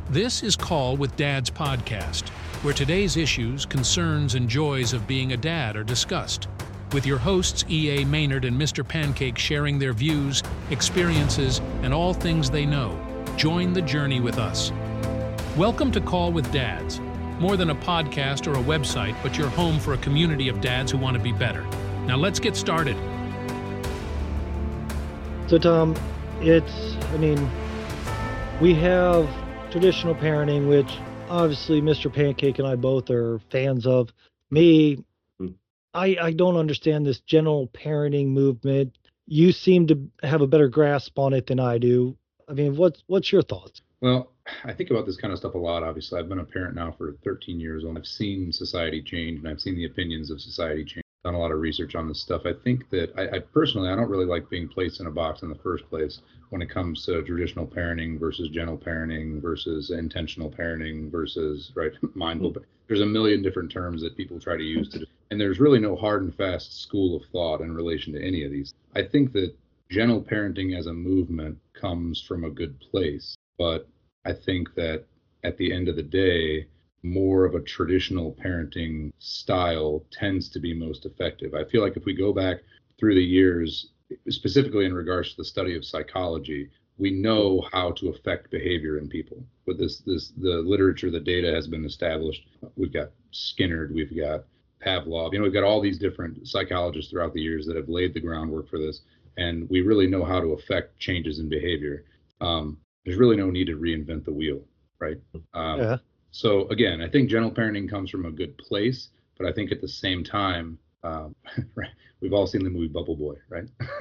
This is Call with Dad's podcast, where today's issues, concerns, and joys of being a dad are discussed, with your hosts E.A. Maynard and Mr. Pancake sharing their views, experiences, and all things they know. Join the journey with us. Welcome to Call with Dads, more than a podcast or a website, but your home for a community of dads who want to be better. Now let's get started. So Tom, we have traditional parenting, which obviously Mr. Pancake and I both are fans of. Me, I don't understand this general parenting movement. You seem to have a better grasp on it than I do. I mean, what's your thoughts? Well, I think about this kind of stuff a lot, obviously. I've been a parent now for 13 years, and I've seen society change, and I've seen the opinions of society change. Done a lot of research on this stuff. I think that I personally, I don't really like being placed in a box in the first place when it comes to traditional parenting versus gentle parenting versus intentional parenting versus mindful. There's a million different terms that people try to use and there's really no hard and fast school of thought in relation to any of these. I think that gentle parenting as a movement comes from a good place, but I think that at the end of the day, more of a traditional parenting style tends to be most effective. I feel like if we go back through the years, specifically in regards to the study of psychology, we know how to affect behavior in people. With the literature, the data has been established. We've got Skinner, we've got Pavlov, we've got all these different psychologists throughout the years that have laid the groundwork for this. And we really know how to affect changes in behavior. There's really no need to reinvent the wheel, right? Yeah. So again, I think gentle parenting comes from a good place, but I think at the same time, we've all seen the movie Bubble Boy, right?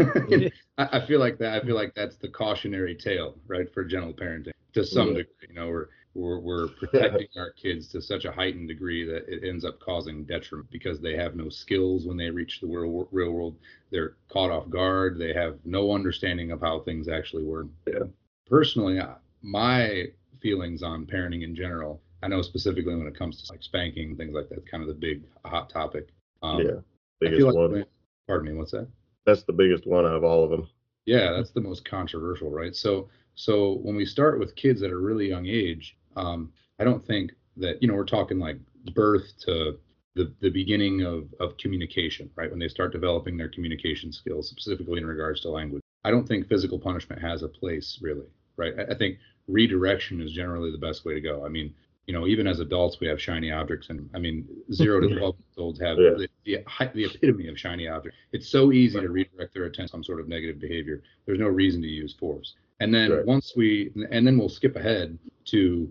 I feel like that's the cautionary tale, right, for gentle parenting to some degree. We're protecting our kids to such a heightened degree that it ends up causing detriment because they have no skills when they reach the real world. They're caught off guard. They have no understanding of how things actually work. Yeah. Personally, my feelings on parenting in general, I know specifically when it comes to like spanking, things like that, kind of the big hot topic. Biggest one. Pardon me, what's that? That's the biggest one out of all of them. Yeah, that's the most controversial, right? So when we start with kids at a really young age, I don't think that, we're talking like birth to the beginning of communication, right? When they start developing their communication skills, specifically in regards to language. I don't think physical punishment has a place really, right? I think redirection is generally the best way to go. I mean, even as adults, we have shiny objects, and 0 to 12 years olds have the epitome of shiny objects. It's so easy to redirect their attention to some sort of negative behavior. There's no reason to use force. And then then we'll skip ahead to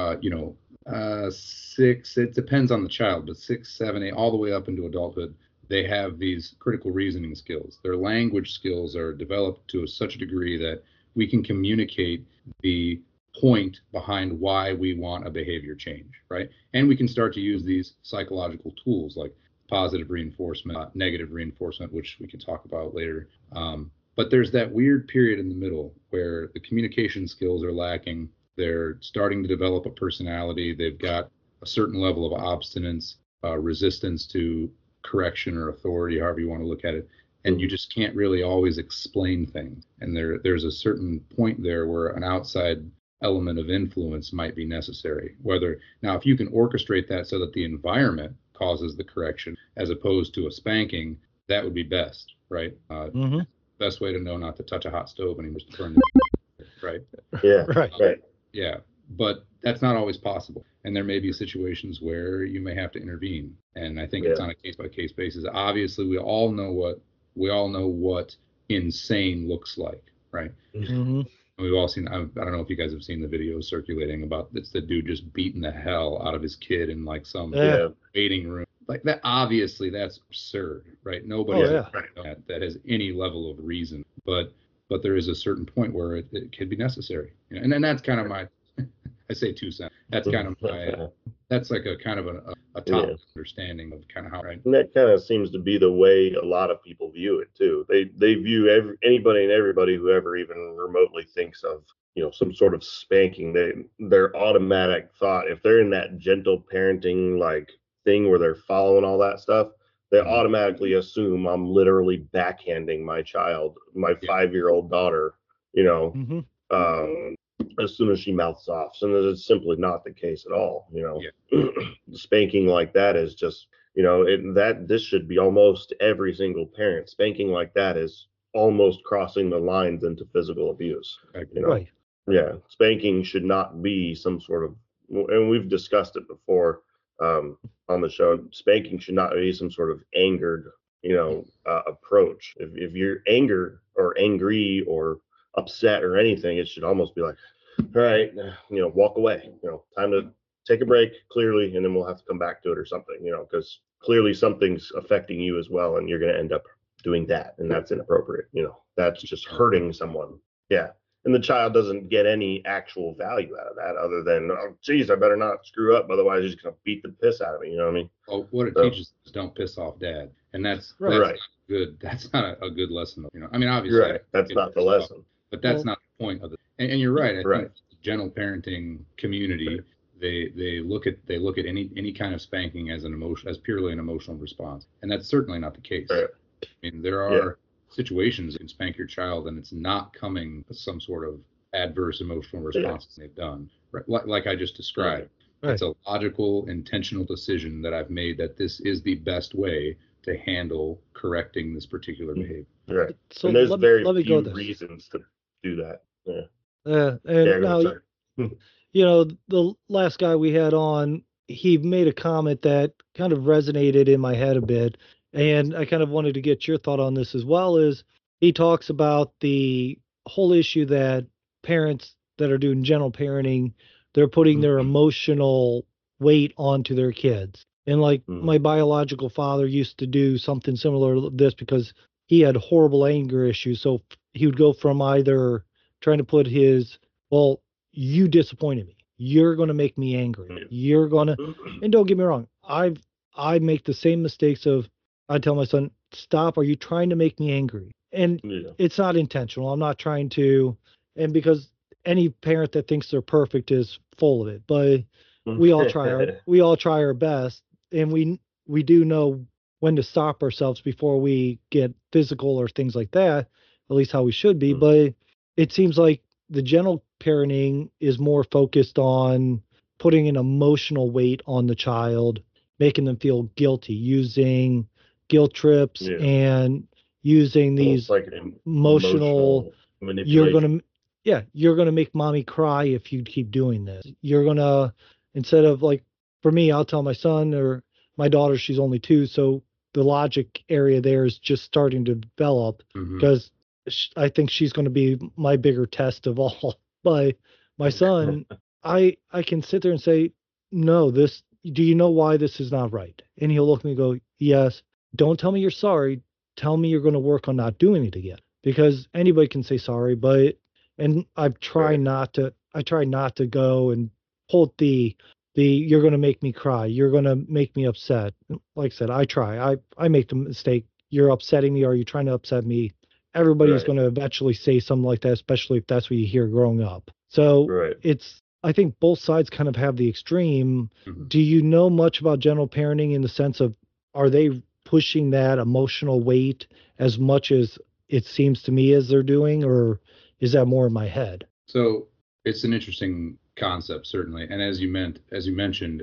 6. It depends on the child, but 6, 7, 8, all the way up into adulthood. They have these critical reasoning skills. Their language skills are developed to such a degree that we can communicate the point behind why we want a behavior change, right? And we can start to use these psychological tools like positive reinforcement, negative reinforcement, which we can talk about later. But there's that weird period in the middle where the communication skills are lacking. They're starting to develop a personality. They've got a certain level of obstinance, resistance to correction or authority, however you want to look at it. And you just can't really always explain things. And there's a certain point there where an outside element of influence might be necessary. Now, if you can orchestrate that so that the environment causes the correction as opposed to a spanking, that would be best, right? Best way to know not to touch a hot stove anymore is to burn it, right? Yeah, right. Yeah, but that's not always possible. And there may be situations where you may have to intervene. And I think it's on a case-by-case basis. Obviously, we all know what insane looks like, right? Mm-hmm. We've all seen, I don't know if you guys have seen the videos circulating about it's the dude just beating the hell out of his kid in like some waiting room. Like that, obviously that's absurd, right? Nobody that has any level of reason, but there is a certain point where it can be necessary. And then that's kind of my, I say 2 cents. That's kind of my, that's like a kind of a top understanding of kind of how. Right? And that kind of seems to be the way a lot of people view it too. They view anybody and everybody who ever even remotely thinks of some sort of spanking. Their automatic thought, if they're in that gentle parenting like thing where they're following all that stuff, they automatically assume I'm literally backhanding my child, my 5-year-old daughter. as soon as she mouths off. So it's simply not the case at all. Yeah. Spanking like that is just, this should be almost every single parent. Spanking like that is almost crossing the lines into physical abuse. Right. Yeah, spanking should not be some sort of, and we've discussed it before on the show. Spanking should not be some sort of angered, approach. If you're angry or upset or anything, it should almost be like, all right, walk away. Time to take a break, clearly, and then we'll have to come back to it or something. Because clearly something's affecting you as well, and you're going to end up doing that, and that's inappropriate. That's just hurting someone. Yeah. And the child doesn't get any actual value out of that other than, oh, geez, I better not screw up. Otherwise, he's going to beat the piss out of me. You know what I mean? Well, what it teaches is don't piss off dad. And that's right. Not good. That's not a good lesson. I mean, obviously, right. That's not the lesson. But that's not the point of it. And you're right. I think the gentle parenting community, they look at any kind of spanking as purely an emotional response. And that's certainly not the case. Right. I mean, there are situations you can spank your child and it's not coming some sort of adverse emotional response they've done, right? Like I just described. Right. It's a logical, intentional decision that I've made that this is the best way to handle correcting this particular behavior. Right. So and there's very few reasons to do that. Yeah. And now, the last guy we had on, he made a comment that kind of resonated in my head a bit. And I kind of wanted to get your thought on this as well. Is he talks about the whole issue that parents that are doing gentle parenting, they're putting their emotional weight onto their kids. And like my biological father used to do something similar to this because he had horrible anger issues. So he would go from either trying to put well, you disappointed me. You're going to make me angry. You're going to, and don't get me wrong. I make the same mistakes of, I tell my son, stop. Are you trying to make me angry? And it's not intentional. I'm not trying to. And because any parent that thinks they're perfect is full of it. But we all try our best. And we do know when to stop ourselves before we get physical or things like that, at least how we should be. But it seems like the gentle parenting is more focused on putting an emotional weight on the child, making them feel guilty, using guilt trips and using these like emotional manipulation. you're gonna make mommy cry if you keep doing this. You're gonna, instead of, like, for me, I'll tell my son or my daughter, she's only 2, so the logic area there is just starting to develop because I think she's going to be my bigger test of all. But my son, I can sit there and say, no, do you know why this is not right? And he'll look at me and go, yes. Don't tell me you're sorry. Tell me you're going to work on not doing it again. Because anybody can say sorry, and I try not to go and hold the you're going to make me cry. You're going to make me upset. Like I said, I make the mistake. You're upsetting me. Or are you trying to upset me? Everybody's going to eventually say something like that, especially if that's what you hear growing up. So I think both sides kind of have the extreme. Do you know much about gentle parenting in the sense of, are they pushing that emotional weight as much as it seems to me as they're doing, or is that more in my head? So it's an interesting concept, certainly. And as you mentioned,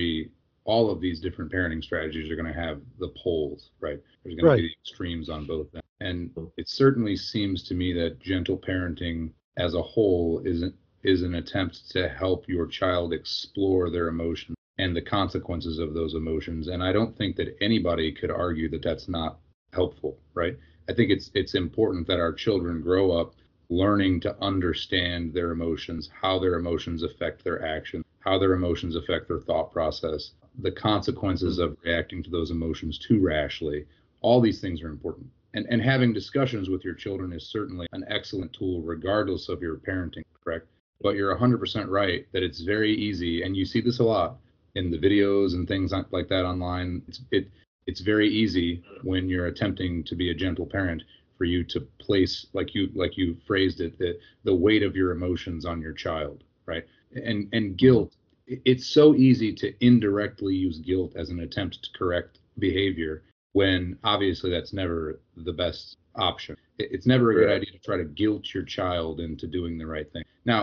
all of these different parenting strategies are going to have the poles, right? There's going to be the extremes on both of them. And it certainly seems to me that gentle parenting as a whole is an attempt to help your child explore their emotions and the consequences of those emotions. And I don't think that anybody could argue that that's not helpful, right? I think it's important that our children grow up learning to understand their emotions, how their emotions affect their actions, how their emotions affect their thought process, the consequences of reacting to those emotions too rashly. All these things are important. And having discussions with your children is certainly an excellent tool, regardless of your parenting, correct? But you're 100% right that it's very easy, and you see this a lot in the videos and things like that online. It's very easy when you're attempting to be a gentle parent for you to place, like you phrased it, the weight of your emotions on your child, right? And guilt. It's so easy to indirectly use guilt as an attempt to correct behavior, when obviously that's never the best option. It's never a good idea to try to guilt your child into doing the right thing. Now,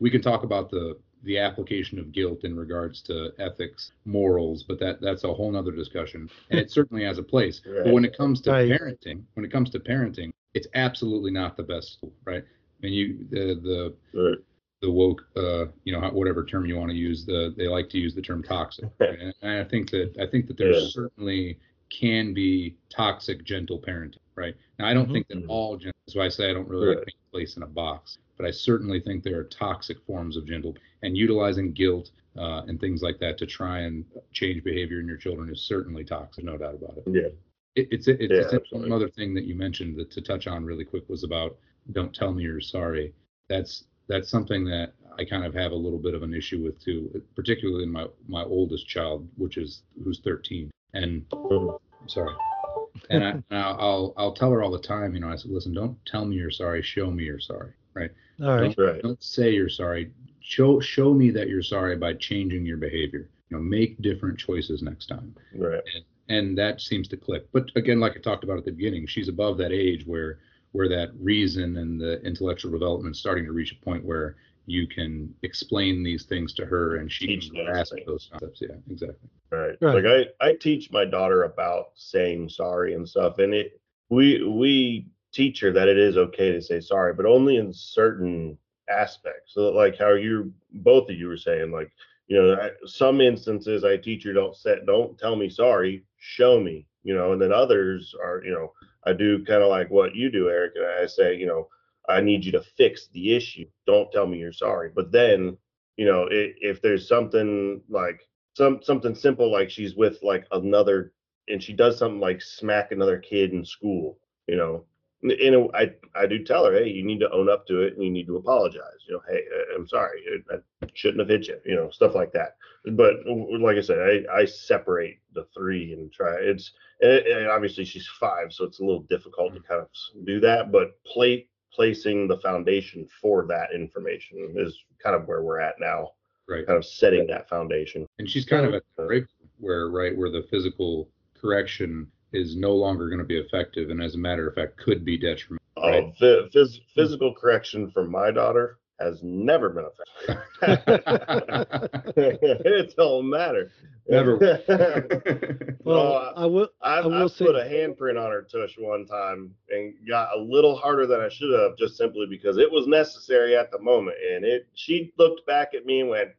we can talk about the application of guilt in regards to ethics, morals, but that's a whole nother discussion. And it certainly has a place. Right. But when it comes to Right. parenting, it's absolutely not the best tool, right? I mean, Right. the woke, whatever term you want to use, they like to use the term toxic. Right? And I think that there Yeah. certainly can be toxic, gentle parenting, right? Now, I don't think that all gentle, that's why I say I don't really like being placed in a box, but I certainly think there are toxic forms of gentle, and utilizing guilt and things like that to try and change behavior in your children is certainly toxic, no doubt about it. Yeah. It's absolutely. another thing that you mentioned that to touch on really quick was about don't tell me you're sorry. That's something that I kind of have a little bit of an issue with too, particularly in my oldest child, who's 13. And I'm sorry. And I'll tell her all the time, I said, listen, don't tell me you're sorry, show me you're sorry, right? All right. Don't say you're sorry. Show me that you're sorry by changing your behavior. Make different choices next time. Right. And that seems to click. But again, like I talked about at the beginning, she's above that age where that reason and the intellectual development is starting to reach a point where you can explain these things to her and she Teach can those grasp things. those concepts. Yeah, exactly. Right. Right. Like I teach my daughter about saying sorry and stuff, and we teach her that it is okay to say sorry, but only in certain aspects. So like how both of you were saying, like, some instances I teach her don't tell me sorry, show me, and then others are, I do kind of like what you do, Eric, and I say, I need you to fix the issue. Don't tell me you're sorry. But then, if there's something like something simple, like she's with like another, and she does something like smack another kid in school, I do tell her, hey, you need to own up to it and you need to apologize. Hey, I'm sorry, I shouldn't have hit you. Stuff like that. But like I said, I separate the three and try. And obviously she's 5, so it's a little difficult to kind of do that. But placing the foundation for that information is kind of where we're at now. Right. Kind of setting that foundation. And she's kind of at the break where the physical correction is no longer going to be effective, and as a matter of fact, could be detrimental. Right? Physical correction for my daughter has never been effective. It don't matter. Never. Well, I will say, put a handprint on her tush one time and got a little harder than I should have, just simply because it was necessary at the moment. And she looked back at me and went,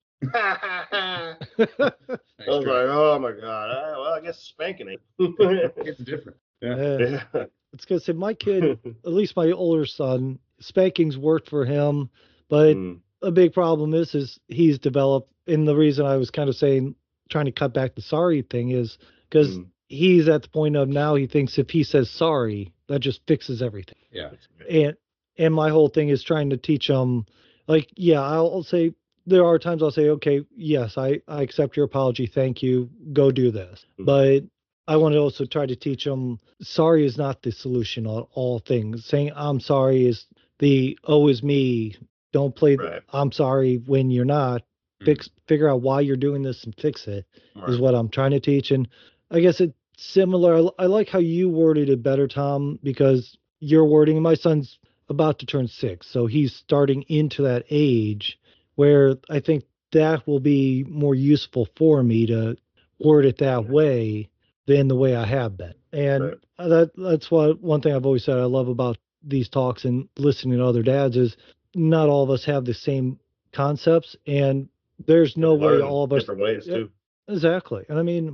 I was like, oh my God. Well, I guess spanking it. It's different. Yeah. It's gonna say my kid, at least my older son, spankings worked for him, but a big problem is he's developed, and the reason I was kind of saying trying to cut back the sorry thing is because he's at the point of now he thinks if he says sorry, that just fixes everything. Yeah. And my whole thing is trying to teach him, like, yeah, I'll say there are times I'll say, okay, yes, I accept your apology, thank you, go do this. But I want to also try to teach them sorry is not the solution on all things. Saying I'm sorry is the is me. Don't play I'm sorry when you're not. Figure out why you're doing this and fix it is what I'm trying to teach. And I guess it's similar. I like how you worded it better, Tom, because your wording, my son's about to turn 6, so he's starting into that age where I think that will be more useful for me to word it that way than the way I have been. And that's what one thing I've always said I love about these talks and listening to other dads is not all of us have the same concepts, and there's no way all of us different ways too. Exactly. And I mean,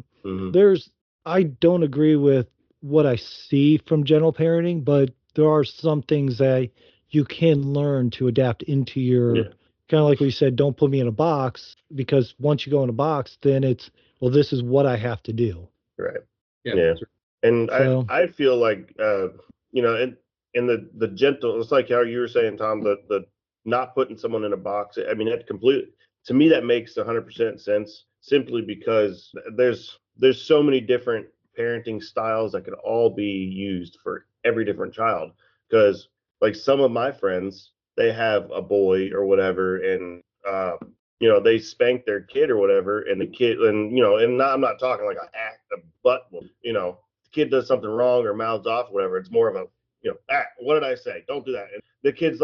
I don't agree with what I see from general parenting, but there are some things that you can learn to adapt into your kind of like we said, don't put me in a box, because once you go in a box, then it's, well, this is what I have to do. Right. Yeah. And so, I feel like, in the gentle, it's like how you were saying, Tom, the not putting someone in a box. I mean, to me, that makes 100% sense, simply because there's so many different parenting styles that could all be used for every different child. Because like some of my friends, they have a boy or whatever, and they spank their kid or whatever, and the kid, and I'm not talking like a butt, the kid does something wrong or mouths off or whatever. It's more of a, what did I say? Don't do that. And the kid's like,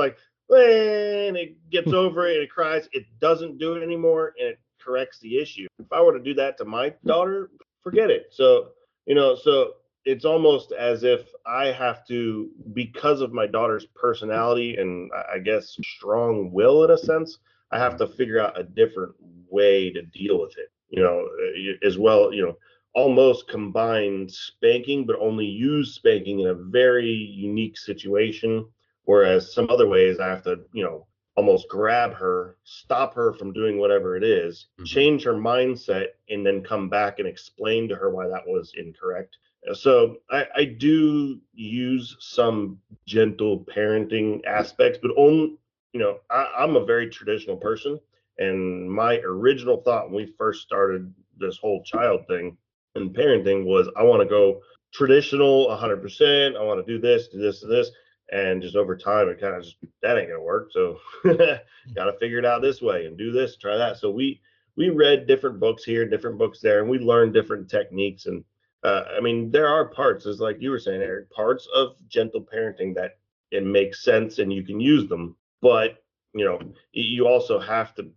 and it gets over it and it cries. It doesn't do it anymore, and it corrects the issue. If I were to do that to my daughter, forget it. So, so it's almost as if I have to, because of my daughter's personality and I guess strong will in a sense, I have to figure out a different way to deal with it, as well, almost combine spanking, but only use spanking in a very unique situation. Whereas some other ways I have to, almost grab her, stop her from doing whatever it is, change her mindset, and then come back and explain to her why that was incorrect. So I do use some gentle parenting aspects, but only, I'm a very traditional person. And my original thought when we first started this whole child thing and parenting was I want to go traditional 100%. I want to do this, this. And just over time, it kind of just, that ain't gonna work. So got to figure it out this way and do this, try that. So we read different books here, different books there, and we learned different techniques. And there are parts, as like you were saying, Eric, parts of gentle parenting that it makes sense and you can use them. But you also have to,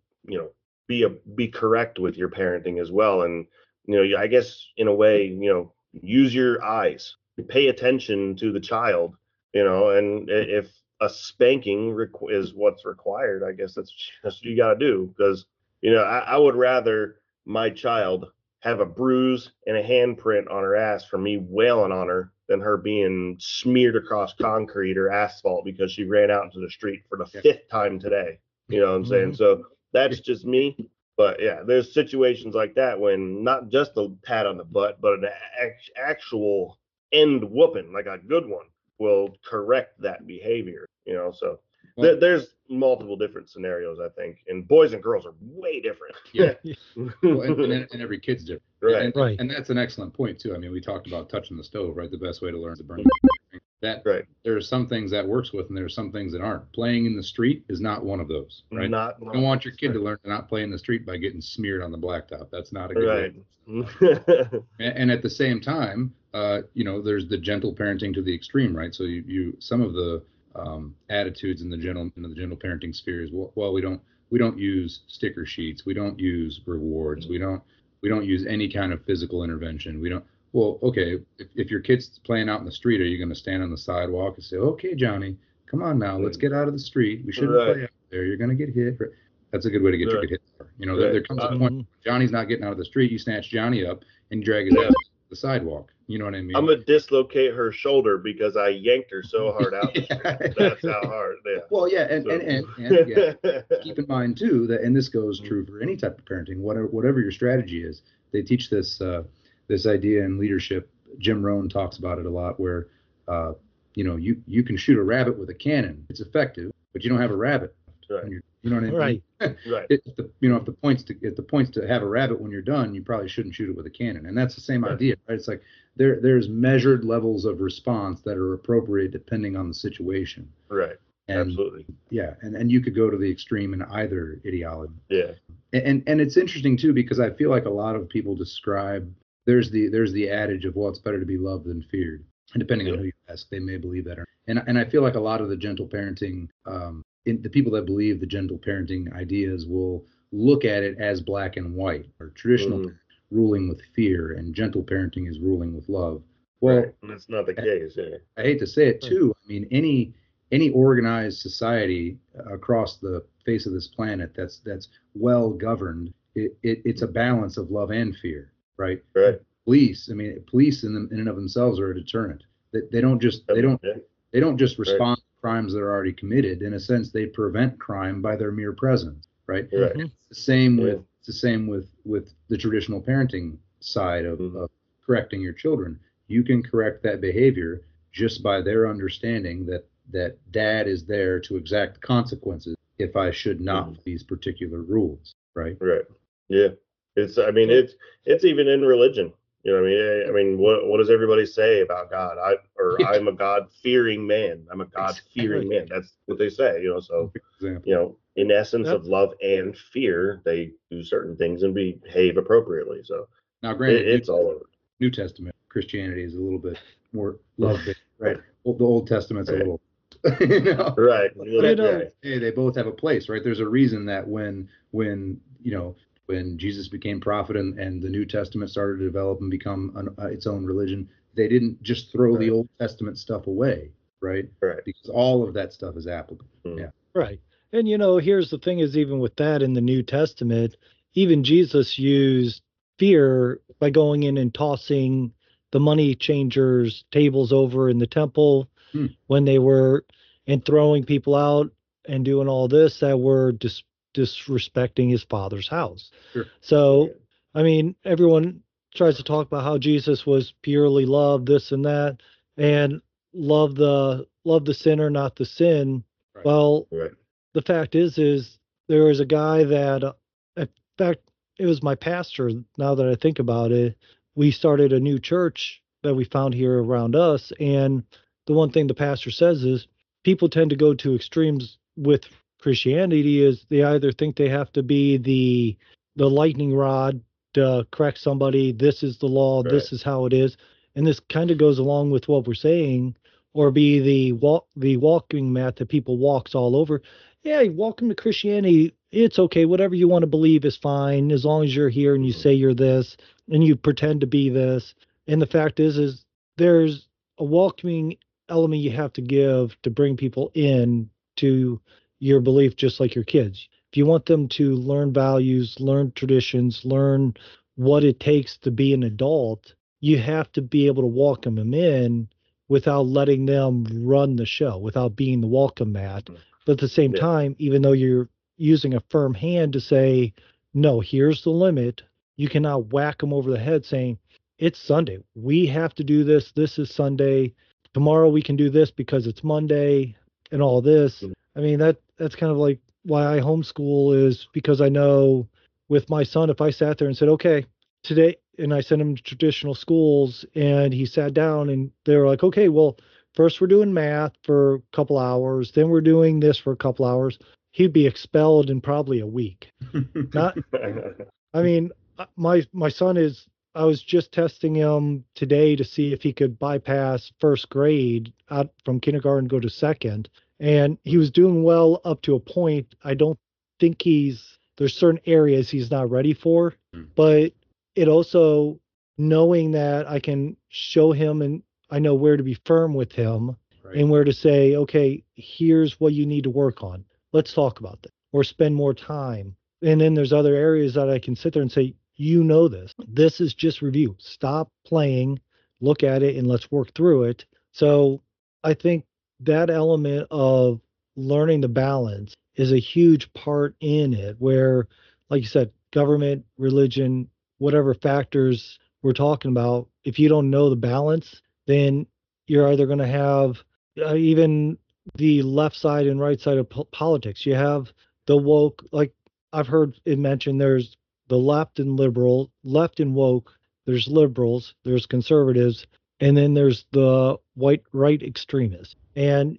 be correct with your parenting as well. And I guess in a way, use your eyes, pay attention to the child. And if a spanking is what's required, I guess that's what you got to do. Because, I would rather my child have a bruise and a handprint on her ass from me wailing on her than her being smeared across concrete or asphalt because she ran out into the street for the fifth time today. You know what I'm saying? So that's just me. But yeah, there's situations like that when not just a pat on the butt, but an actual end whooping, like a good one, will correct that behavior, so there's multiple different scenarios, I think, and boys and girls are way different. Yeah. Well, and every kid's different. Right. Right. And that's an excellent point too. I mean, we talked about touching the stove, right? The best way to learn is to burn that. Right. There are some things that works with, and there are some things that aren't. Playing in the street is not one of those, right? You don't want your kid to learn to not play in the street by getting smeared on the blacktop. That's not a good way. And at the same time, there's the gentle parenting to the extreme, right? So you some of the attitudes in the gentle parenting sphere is, well, we don't use sticker sheets, we don't use rewards, we don't use any kind of physical intervention. We don't. Well, okay, if your kid's playing out in the street, are you going to stand on the sidewalk and say, okay, Johnny, come on now, let's get out of the street. We shouldn't play out there. You're going to get hit. That's a good way to get your kid hit. There comes a point when Johnny's not getting out of the street. You snatch Johnny up and you drag his ass to the sidewalk. You know what I mean? I'm going to dislocate her shoulder because I yanked her so hard out. That's how hard. Yeah. Well, yeah, and again, keep in mind too that, and this goes true for any type of parenting, whatever your strategy is. They teach this idea in leadership. Jim Rohn talks about it a lot, where you can shoot a rabbit with a cannon. It's effective, but you don't have a rabbit. Right. You know what I mean? Right. Right. If the point's to have a rabbit when you're done, you probably shouldn't shoot it with a cannon. And that's the same idea, right? It's like there's measured levels of response that are appropriate depending on the situation. Right. And, absolutely. Yeah, and you could go to the extreme in either ideology. Yeah. And it's interesting too, because I feel like a lot of people describe there's the adage of, well, it's better to be loved than feared. And depending on who you ask, they may believe that. And I feel like a lot of the gentle parenting, the people that believe the gentle parenting ideas will look at it as black and white, or traditional ruling with fear, and gentle parenting is ruling with love. Well, and that's not the case. Yeah. I hate to say it too. I mean, any organized society across the face of this planet that's well governed, it's a balance of love and fear, right? Right. Police in and of themselves are a deterrent. They don't just respond to crimes that are already committed. In a sense, they prevent crime by their mere presence, right? Right. It's the same with the traditional parenting side of correcting your children. You can correct that behavior just by their understanding that dad is there to exact consequences if I should not follow these particular rules, right? Right. Yeah. It's even in religion. You know what I mean? What does everybody say about God? I'm a God-fearing man. I'm a God-fearing man. That's what they say, so, in essence of love and fear, they do certain things and behave appropriately. So now, granted, it's all over. New Testament Christianity is a little bit more love-based, right? Well, the Old Testament's a little you know? Right. You know, Hey, they both have a place, right? There's a reason that when Jesus became prophet and the New Testament started to develop and become its own religion, they didn't just throw the Old Testament stuff away, right? Right. Because all of that stuff is applicable. Yeah. right. And here's the thing is even with that in the New Testament, even Jesus used fear by going in and tossing the money changers' tables over in the temple when they were and throwing people out and doing all this that were disrespecting his father's house. Sure. So, I mean, everyone tries to talk about how Jesus was purely love, this and that, and love the sinner, not the sin. Right. Well, Right. the fact is there was a guy that, in fact, it was my pastor. Now that I think about it, we started a new church that we found here around us, and the one thing the pastor says is people tend to go to extremes with Christianity. Is they either think they have to be the lightning rod to correct somebody. This is the law. Right. This is how it is, and this kind of goes along with what we're saying, or be the walking mat that people walks all over. Yeah, welcome to Christianity. It's okay. Whatever you want to believe is fine as long as you're here and you say you're this and you pretend to be this. And the fact is there's a welcoming element you have to give to bring people in to your belief, just like your kids. If you want them to learn values, learn traditions, learn what it takes to be an adult, you have to be able to welcome them in without letting them run the show, without being the welcome mat. But at the same time, even though you're using a firm hand to say, no, here's the limit, you cannot whack them over the head saying, it's Sunday. We have to do this. This is Sunday. Tomorrow we can do this because it's Monday and all this. I mean, that's kind of like why I homeschool, is because I know with my son, if I sat there and said, okay, today, and I sent him to traditional schools and he sat down and they were like, okay, well, first we're doing math for a couple hours, then we're doing this for a couple hours. He'd be expelled in probably a week. Not, I mean, my son is, I was just testing him today to see if he could bypass first grade out from kindergarten, go to second. And he was doing well up to a point. I don't think there's certain areas he's not ready for, but it also knowing that I can show him and I know where to be firm with him and where to say, okay, here's what you need to work on. Let's talk about that or spend more time. And then there's other areas that I can sit there and say, you know this. This is just review. Stop playing, look at it, and let's work through it. So I think that element of learning the balance is a huge part in it where, like you said, government, religion, whatever factors we're talking about, if you don't know the balance, then you're either going to have even the left side and right side of politics. You have the woke, like I've heard it mentioned, there's the left and liberal, left and woke, there's liberals, there's conservatives, and then there's the right extremists. And,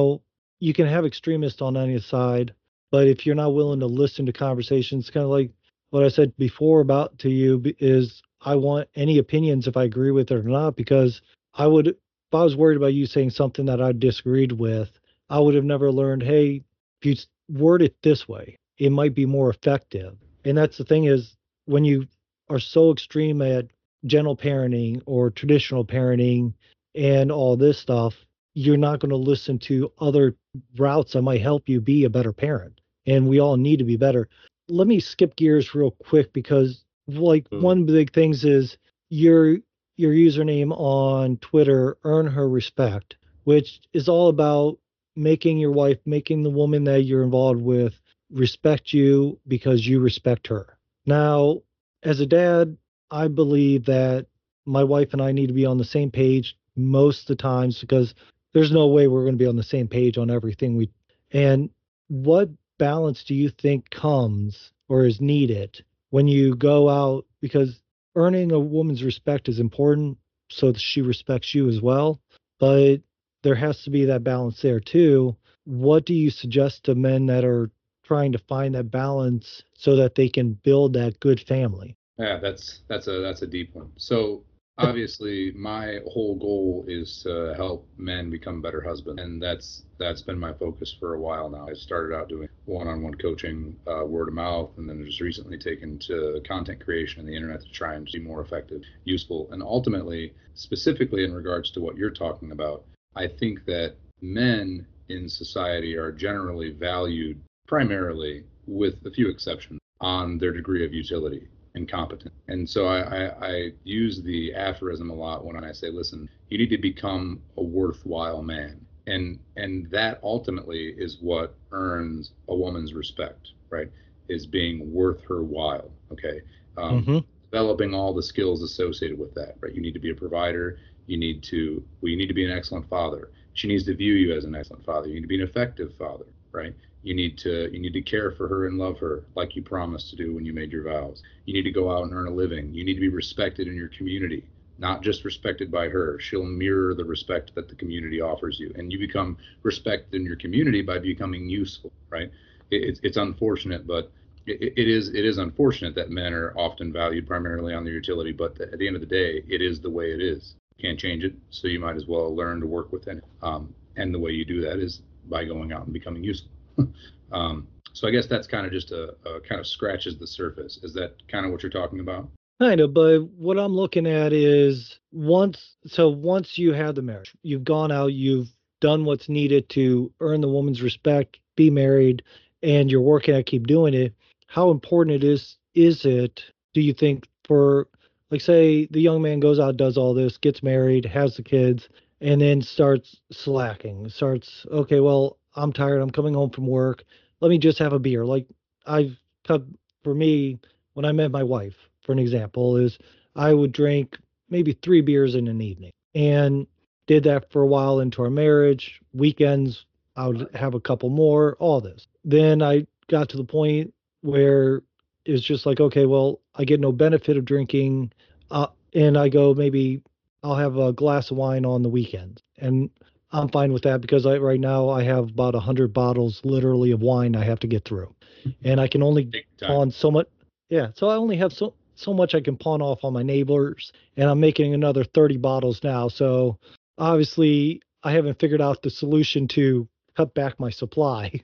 you can have extremists on any side, but if you're not willing to listen to conversations, kind of like what I said before about to you is I want any opinions if I agree with it or not, because if I was worried about you saying something that I disagreed with, I would have never learned, hey, if you word it this way, it might be more effective. And that's the thing is when you are so extreme at gentle parenting or traditional parenting and all this stuff, you're not going to listen to other routes that might help you be a better parent. And we all need to be better. Let me skip gears real quick because one of the big things is your username on Twitter, Earn Her Respect, which is all about making your wife, making the woman that you're involved with respect you because you respect her. Now, as a dad, I believe that my wife and I need to be on the same page most of the times because there's no way we're going to be on the same page on everything and what balance do you think comes or is needed when you go out, because earning a woman's respect is important so that she respects you as well, but there has to be that balance there too. What do you suggest to men that are trying to find that balance so that they can build that good family? Yeah, that's a deep one. So obviously my whole goal is to help men become better husbands, and that's been my focus for a while now. I started out doing one-on-one coaching, word of mouth, and then just recently taken to content creation and the internet to try and be more effective, useful, and ultimately, specifically in regards to what you're talking about, I think that men in society are generally valued primarily, with a few exceptions, on their degree of utility and competence. And so I use the aphorism a lot when I say, listen, you need to become a worthwhile man. And that ultimately is what earns a woman's respect, right? Is being worth her while. Okay. Mm-hmm. Developing all the skills associated with that, right? You need to be a provider. You need to be an excellent father. She needs to view you as an excellent father. You need to be an effective father, right? You need to care for her and love her like you promised to do when you made your vows. You need to go out and earn a living. You need to be respected in your community, not just respected by her. She'll mirror the respect that the community offers you, and you become respected in your community by becoming useful, right? It's unfortunate, but it is unfortunate that men are often valued primarily on their utility, but at the end of the day, it is the way it is. You can't change it, so you might as well learn to work within it. And the way you do that is by going out and becoming useful. So I guess that's kind of just a kind of scratches the surface. Is that kind of what you're talking about? Kind of, but what I'm looking at is once you have the marriage, you've gone out, you've done what's needed to earn the woman's respect, be married, and you're working at keep doing it. How important is it, do you think, for, like, say the young man goes out, does all this, gets married, has the kids, and then starts slacking, okay, well, I'm tired, I'm coming home from work, let me just have a beer. Like, I've cut for me, when I met my wife, for an example, is I would drink maybe 3 beers in an evening, and did that for a while into our marriage. Weekends, I would have a couple more, all this. Then I got to the point where it's just like, okay, well, I get no benefit of drinking, and I go, maybe I'll have a glass of wine on the weekends, and I'm fine with that because right now I have about 100 bottles literally of wine I have to get through, and I can only pawn so much. Yeah, so I only have so much I can pawn off on my neighbors, and I'm making another 30 bottles now. So obviously I haven't figured out the solution to cut back my supply.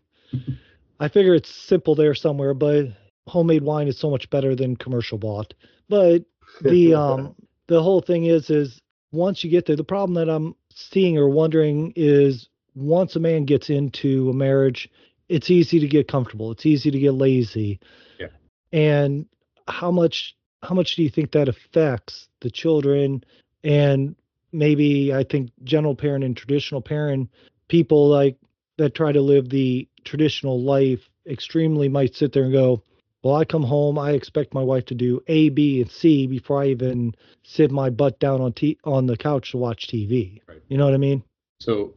I figure it's simple there somewhere, but homemade wine is so much better than commercial bought. But the whole thing is once you get there, the problem that I'm seeing or wondering is once a man gets into a marriage, it's easy to get comfortable. It's easy to get lazy. Yeah. And how much do you think that affects the children? And maybe, I think, general parent and traditional parent, people like that try to live the traditional life extremely, might sit there and go, well, I come home, I expect my wife to do A, B, and C before I even sit my butt down on the couch to watch TV. Right. You know what I mean? So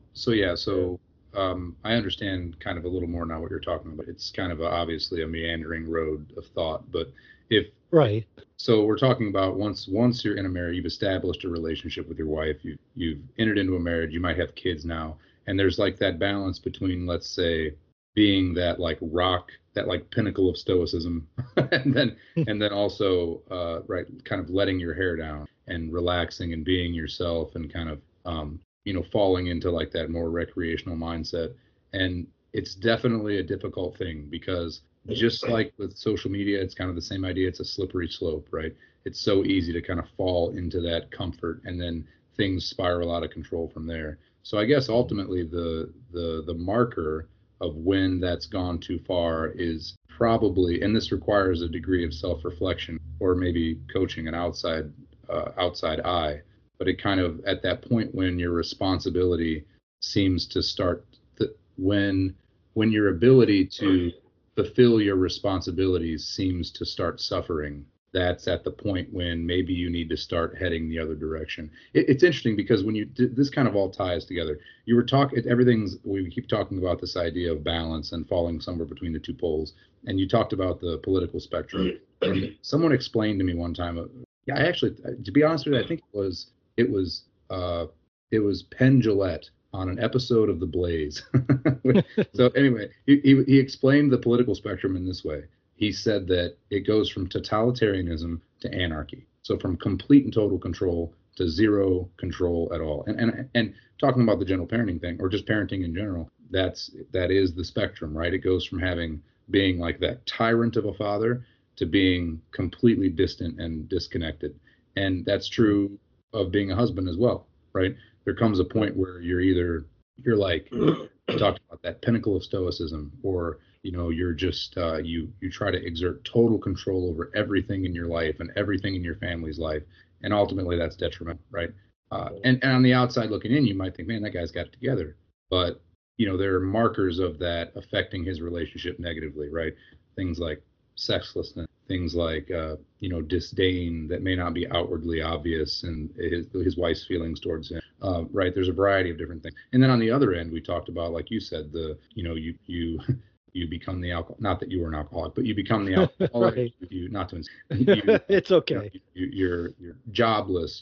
I understand kind of a little more now what you're talking about. It's kind of obviously a meandering road of thought, but right. So we're talking about once you're in a marriage, you've established a relationship with your wife, you've entered into a marriage, you might have kids now, and there's like that balance between, let's say, being that like rock, that like pinnacle of stoicism, and then also right, kind of letting your hair down and relaxing and being yourself and kind of falling into like that more recreational mindset. And it's definitely a difficult thing because just like with social media, it's kind of the same idea. It's a slippery slope, right? It's so easy to kind of fall into that comfort, and then things spiral out of control from there. So I guess ultimately the marker of when that's gone too far is probably, and this requires a degree of self-reflection or maybe coaching an outside eye, but it kind of at that point when your responsibility seems to start, when your ability to fulfill your responsibilities seems to start suffering, that's at the point when maybe you need to start heading the other direction. It's interesting because when this kind of all ties together. You were we keep talking about this idea of balance and falling somewhere between the two poles, and you talked about the political spectrum. And someone explained to me one time, I actually, to be honest with you, I think it was Penn Jillette on an episode of The Blaze. So anyway, he explained the political spectrum in this way. He said that it goes from totalitarianism to anarchy. So from complete and total control to zero control at all. And talking about the gentle parenting thing, or just parenting in general, that is the spectrum, right? It goes from being like that tyrant of a father to being completely distant and disconnected. And that's true of being a husband as well, right? There comes a point where you're like, you talked about that pinnacle of stoicism, or you're just you try to exert total control over everything in your life and everything in your family's life, and ultimately that's detrimental, right? And on the outside looking in, you might think, man, that guy's got it together, but there are markers of that affecting his relationship negatively, right? Things like sexlessness, things like disdain that may not be outwardly obvious, and his wife's feelings towards him, right? There's a variety of different things. And then on the other end, we talked about, like you said, you become the alcohol. Not that you were an alcoholic, but you become the alcoholic. Right. It's okay. You're jobless.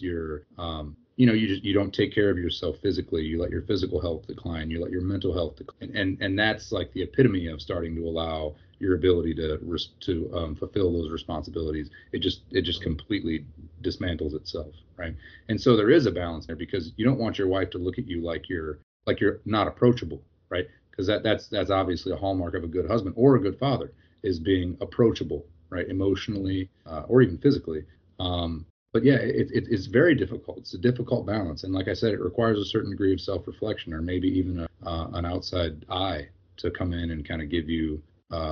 You don't take care of yourself physically. You let your physical health decline. You let your mental health decline. And that's like the epitome of starting to allow your ability to fulfill those responsibilities. It just completely dismantles itself, right? And so there is a balance there, because you don't want your wife to look at you like you're not approachable, right? Because that's obviously a hallmark of a good husband or a good father, is being approachable, right? Emotionally or even physically. But yeah, it's very difficult. It's a difficult balance. And like I said, it requires a certain degree of self-reflection, or maybe even an outside eye to come in and kind of give you,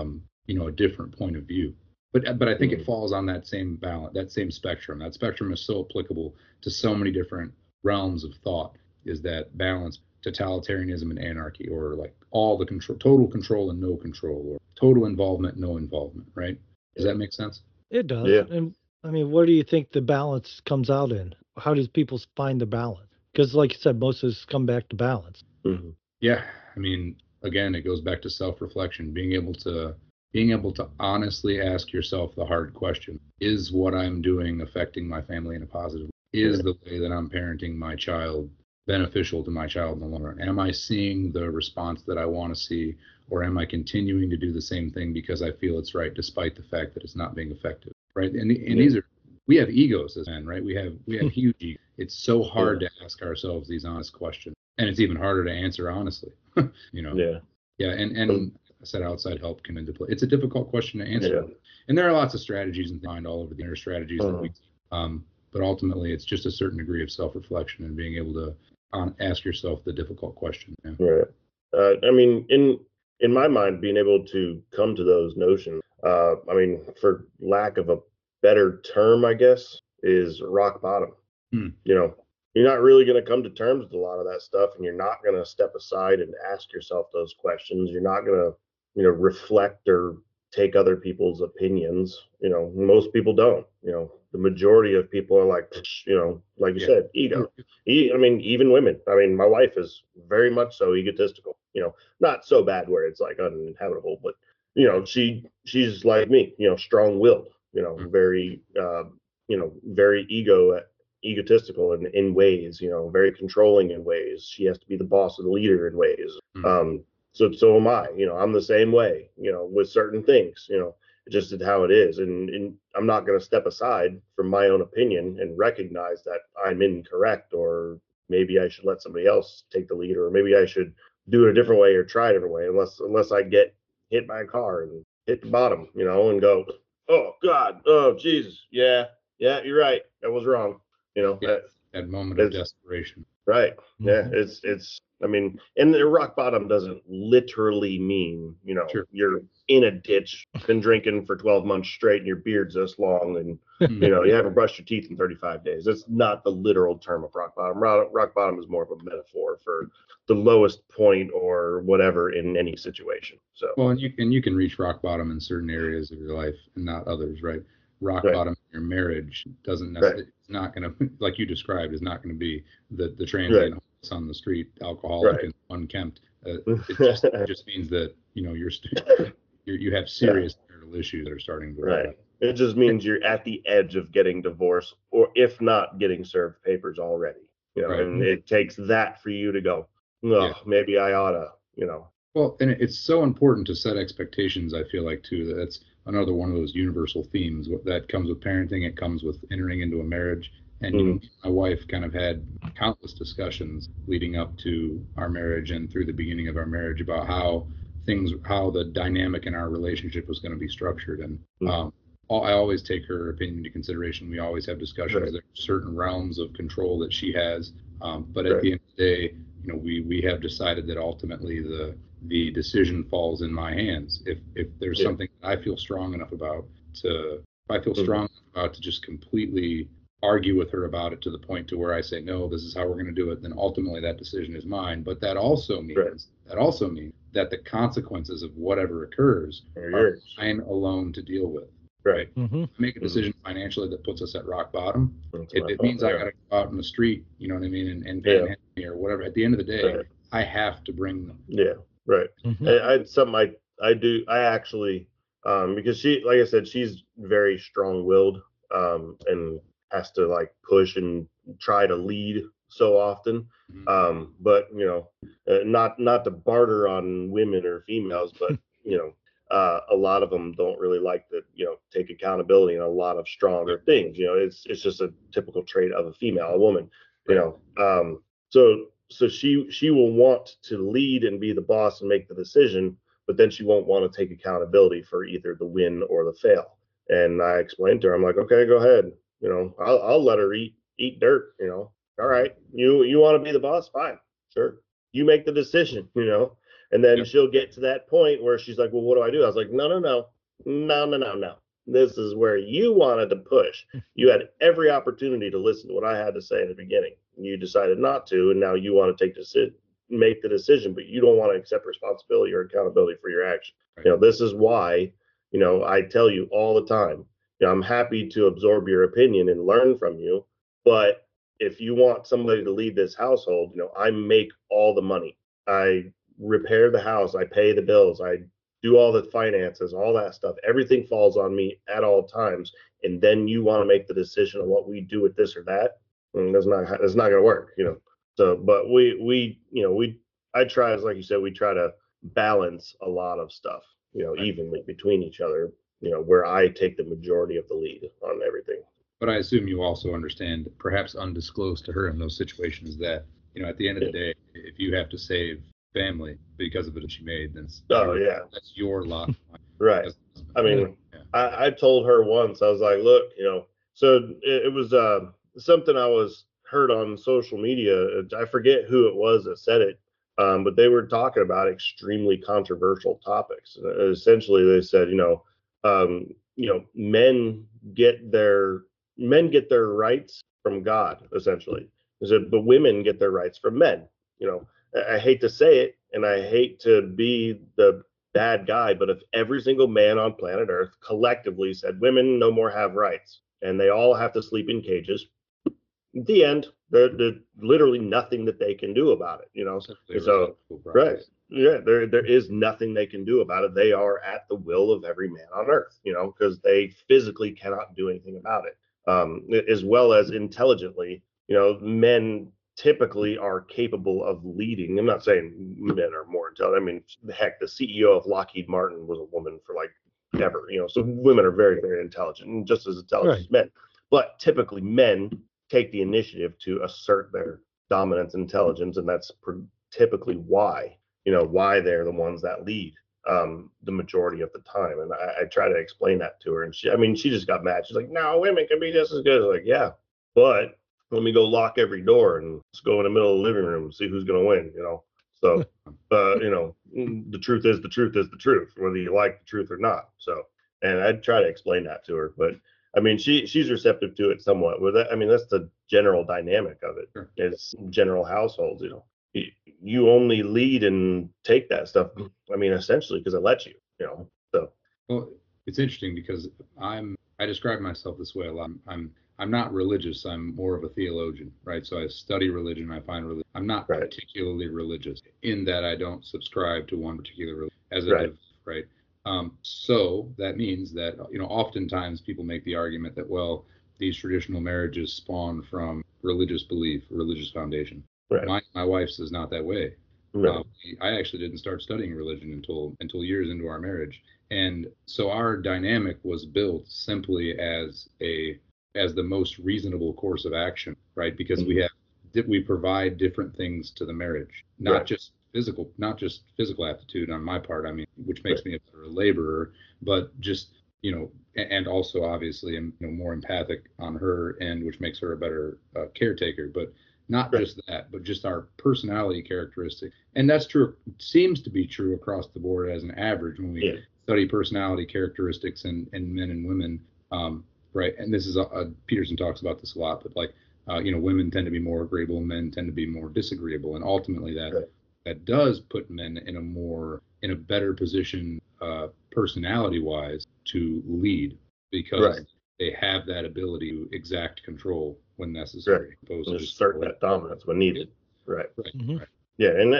a different point of view. But I think it falls on that same balance, that same spectrum. That spectrum is so applicable to so many different realms of thought, is that balance, totalitarianism and anarchy, or like all the control, total control and no control, or total involvement, no involvement, right? Does that make sense? It does. Yeah. And I mean, where do you think the balance comes out in? How does people find the balance? Because like you said, most of us come back to balance. Mm-hmm. Yeah. I mean, again, it goes back to self-reflection, being able to honestly ask yourself the hard question: is what I'm doing affecting my family in a positive way? Is the way that I'm parenting my child beneficial to my child in the long run? Am I seeing the response that I want to see, or am I continuing to do the same thing because I feel it's right, despite the fact that it's not being effective, right? And we have egos as men, right? We have huge egos. It's so hard to ask ourselves these honest questions, and it's even harder to answer honestly. Yeah, and I said outside help come into play. It's a difficult question to answer, and there are lots of strategies and find all over the strategies that we. But ultimately, it's just a certain degree of self-reflection and being able to ask yourself the difficult question. Yeah. Right. I mean, in my mind, being able to come to those notions, I mean, for lack of a better term, I guess, is rock bottom. You're not really going to come to terms with a lot of that stuff, and you're not going to step aside and ask yourself those questions. You're not going to, reflect or take other people's opinions. Most people don't. The majority of people are like, like you said, ego. I mean, even women. I mean, my wife is very much so egotistical. Not so bad where it's like uninhabitable, but she's like me. Strong-willed. Very very egotistical in ways. Very controlling in ways. She has to be the boss of the leader in ways. So am I. I'm the same way. With certain things. Just how it is, and I'm not going to step aside from my own opinion and recognize that I'm incorrect, or maybe I should let somebody else take the lead, or maybe I should do it a different way or try a different way, unless I get hit by a car and hit the bottom, and go, oh God, oh Jesus, yeah, you're right, that was wrong, that moment of desperation. Right. Yeah, it's I mean, and the rock bottom doesn't literally mean, you're in a ditch, been drinking for 12 months straight and your beard's this long, and you haven't brushed your teeth in 35 days. That's not the literal term of rock bottom. Rock bottom is more of a metaphor for the lowest point or whatever in any situation. So well, and you can reach rock bottom in certain areas of your life and not others, right? Rock bottom in your marriage doesn't necessarily, it's not going to, like you described, is not going to be the transient on the street, alcoholic and unkempt. It just means that you have serious marital issues that are starting to It just means you're at the edge of getting divorced, or if not getting served papers already. And it takes that for you to go, maybe I oughta. Well, and it's so important to set expectations. I feel like too that's another one of those universal themes that comes with parenting. It comes with entering into a marriage. And you know, my wife kind of had countless discussions leading up to our marriage and through the beginning of our marriage about how the dynamic in our relationship was going to be structured. And I always take her opinion into consideration. We always have discussions. Right. There are certain realms of control that she has, but at the end of the day, you know, we have decided that ultimately the decision falls in my hands. If there's something that I feel strong enough about to just completely argue with her about it to the point to where I say, no, this is how we're going to do it, then ultimately that decision is mine. But that also means that the consequences of whatever occurs are mine alone to deal with. Right. Mm-hmm. Make a decision financially that puts us at rock bottom. It means I got to go out in the street, you know what I mean, and panhandle or whatever. At the end of the day, I have to bring them. Yeah. Right. Mm-hmm. I actually, because she, like I said, she's very strong-willed, and has to like push and try to lead so often. But you know, not to barter on women or females, but you know, a lot of them don't really like to, you know, take accountability in a lot of stronger things. You know, it's just a typical trait of a female, a woman. You know, so she will want to lead and be the boss and make the decision, but then she won't want to take accountability for either the win or the fail. And I explained to her, I'm like, okay, go ahead. You know, I'll let her eat dirt. You know, all right, you want to be the boss? Fine, sure. You make the decision. You know, and then she'll get to that point where she's like, well, what do I do? I was like, no. This is where you wanted to push. You had every opportunity to listen to what I had to say in the beginning. You decided not to, and now you want to make the decision, but you don't want to accept responsibility or accountability for your action. Right. You know, this is why, you know, I tell you all the time, you know, I'm happy to absorb your opinion and learn from you, but if you want somebody to lead this household, you know, I make all the money. I repair the house, I pay the bills, I do all the finances, all that stuff. Everything falls on me at all times. And then you want to make the decision on what we do with this or that. And that's not going to work, you know. So, but I try, as like you said, we try to balance a lot of stuff, you know, evenly between each other, you know, where I take the majority of the lead on everything. But I assume you also understand, perhaps undisclosed to her in those situations, that, you know, at the end of the day, if you have to save family because of it she made, then that's your lot. Right. I mean, I told her once, I was like, look, you know, so it was something I was heard on social media. I forget who it was that said it, but they were talking about extremely controversial topics. Essentially, they said, you know, men get their rights from God, essentially. They said, but women get their rights from men. You know, I hate to say it, and I hate to be the bad guy, but if every single man on planet Earth collectively said women no more have rights and they all have to sleep in cages, at the end, there's literally nothing that they can do about it, you know. So, right. Yeah, there is nothing they can do about it. They are at the will of every man on Earth, you know, because they physically cannot do anything about it. As well as intelligently, you know, men typically are capable of leading. I'm not saying men are more intelligent. I mean, heck, the CEO of Lockheed Martin was a woman for like ever, you know, so women are very, very intelligent and just as intelligent as men. But typically men take the initiative to assert their dominance and intelligence. And that's typically why they're the ones that lead the majority of the time. And I try to explain that to her. And she just got mad. She's like, no, women can be just as good. I was like, yeah, but let me go lock every door and let's go in the middle of the living room and see who's going to win, you know? So, you know, the truth is the truth, whether you like the truth or not. So, and I try to explain that to her, but I mean, she's receptive to it somewhat. With that, I mean, that's the general dynamic of it. Sure. It's general households, you know. You only lead and take that stuff. I mean, essentially, because I let you, you know. So. Well, it's interesting because I describe myself this way a lot. I'm not religious. I'm more of a theologian, right? So I study religion. I find religion. I'm not particularly religious in that I don't subscribe to one particular religion as a div, right? So that means that, you know, oftentimes people make the argument that, well, these traditional marriages spawn from religious belief, religious foundation. Right. My wife's is not that way. Right. I actually didn't start studying religion until years into our marriage. And so our dynamic was built simply as a as the most reasonable course of action, right? Because we provide different things to the marriage, not just physical aptitude on my part. I mean, which makes me a better laborer, but just, and also obviously I'm more empathic on her end, which makes her a better caretaker. But not just that, but just our personality characteristics. And that's true, seems to be true across the board as an average when we study personality characteristics in men and women. Right. And this is Peterson talks about this a lot, but like, women tend to be more agreeable, men tend to be more disagreeable. And ultimately that does put men in a better position personality wise to lead, because they have that ability to exact control when necessary. And assert that dominance when needed. Right. Mm-hmm. Yeah. And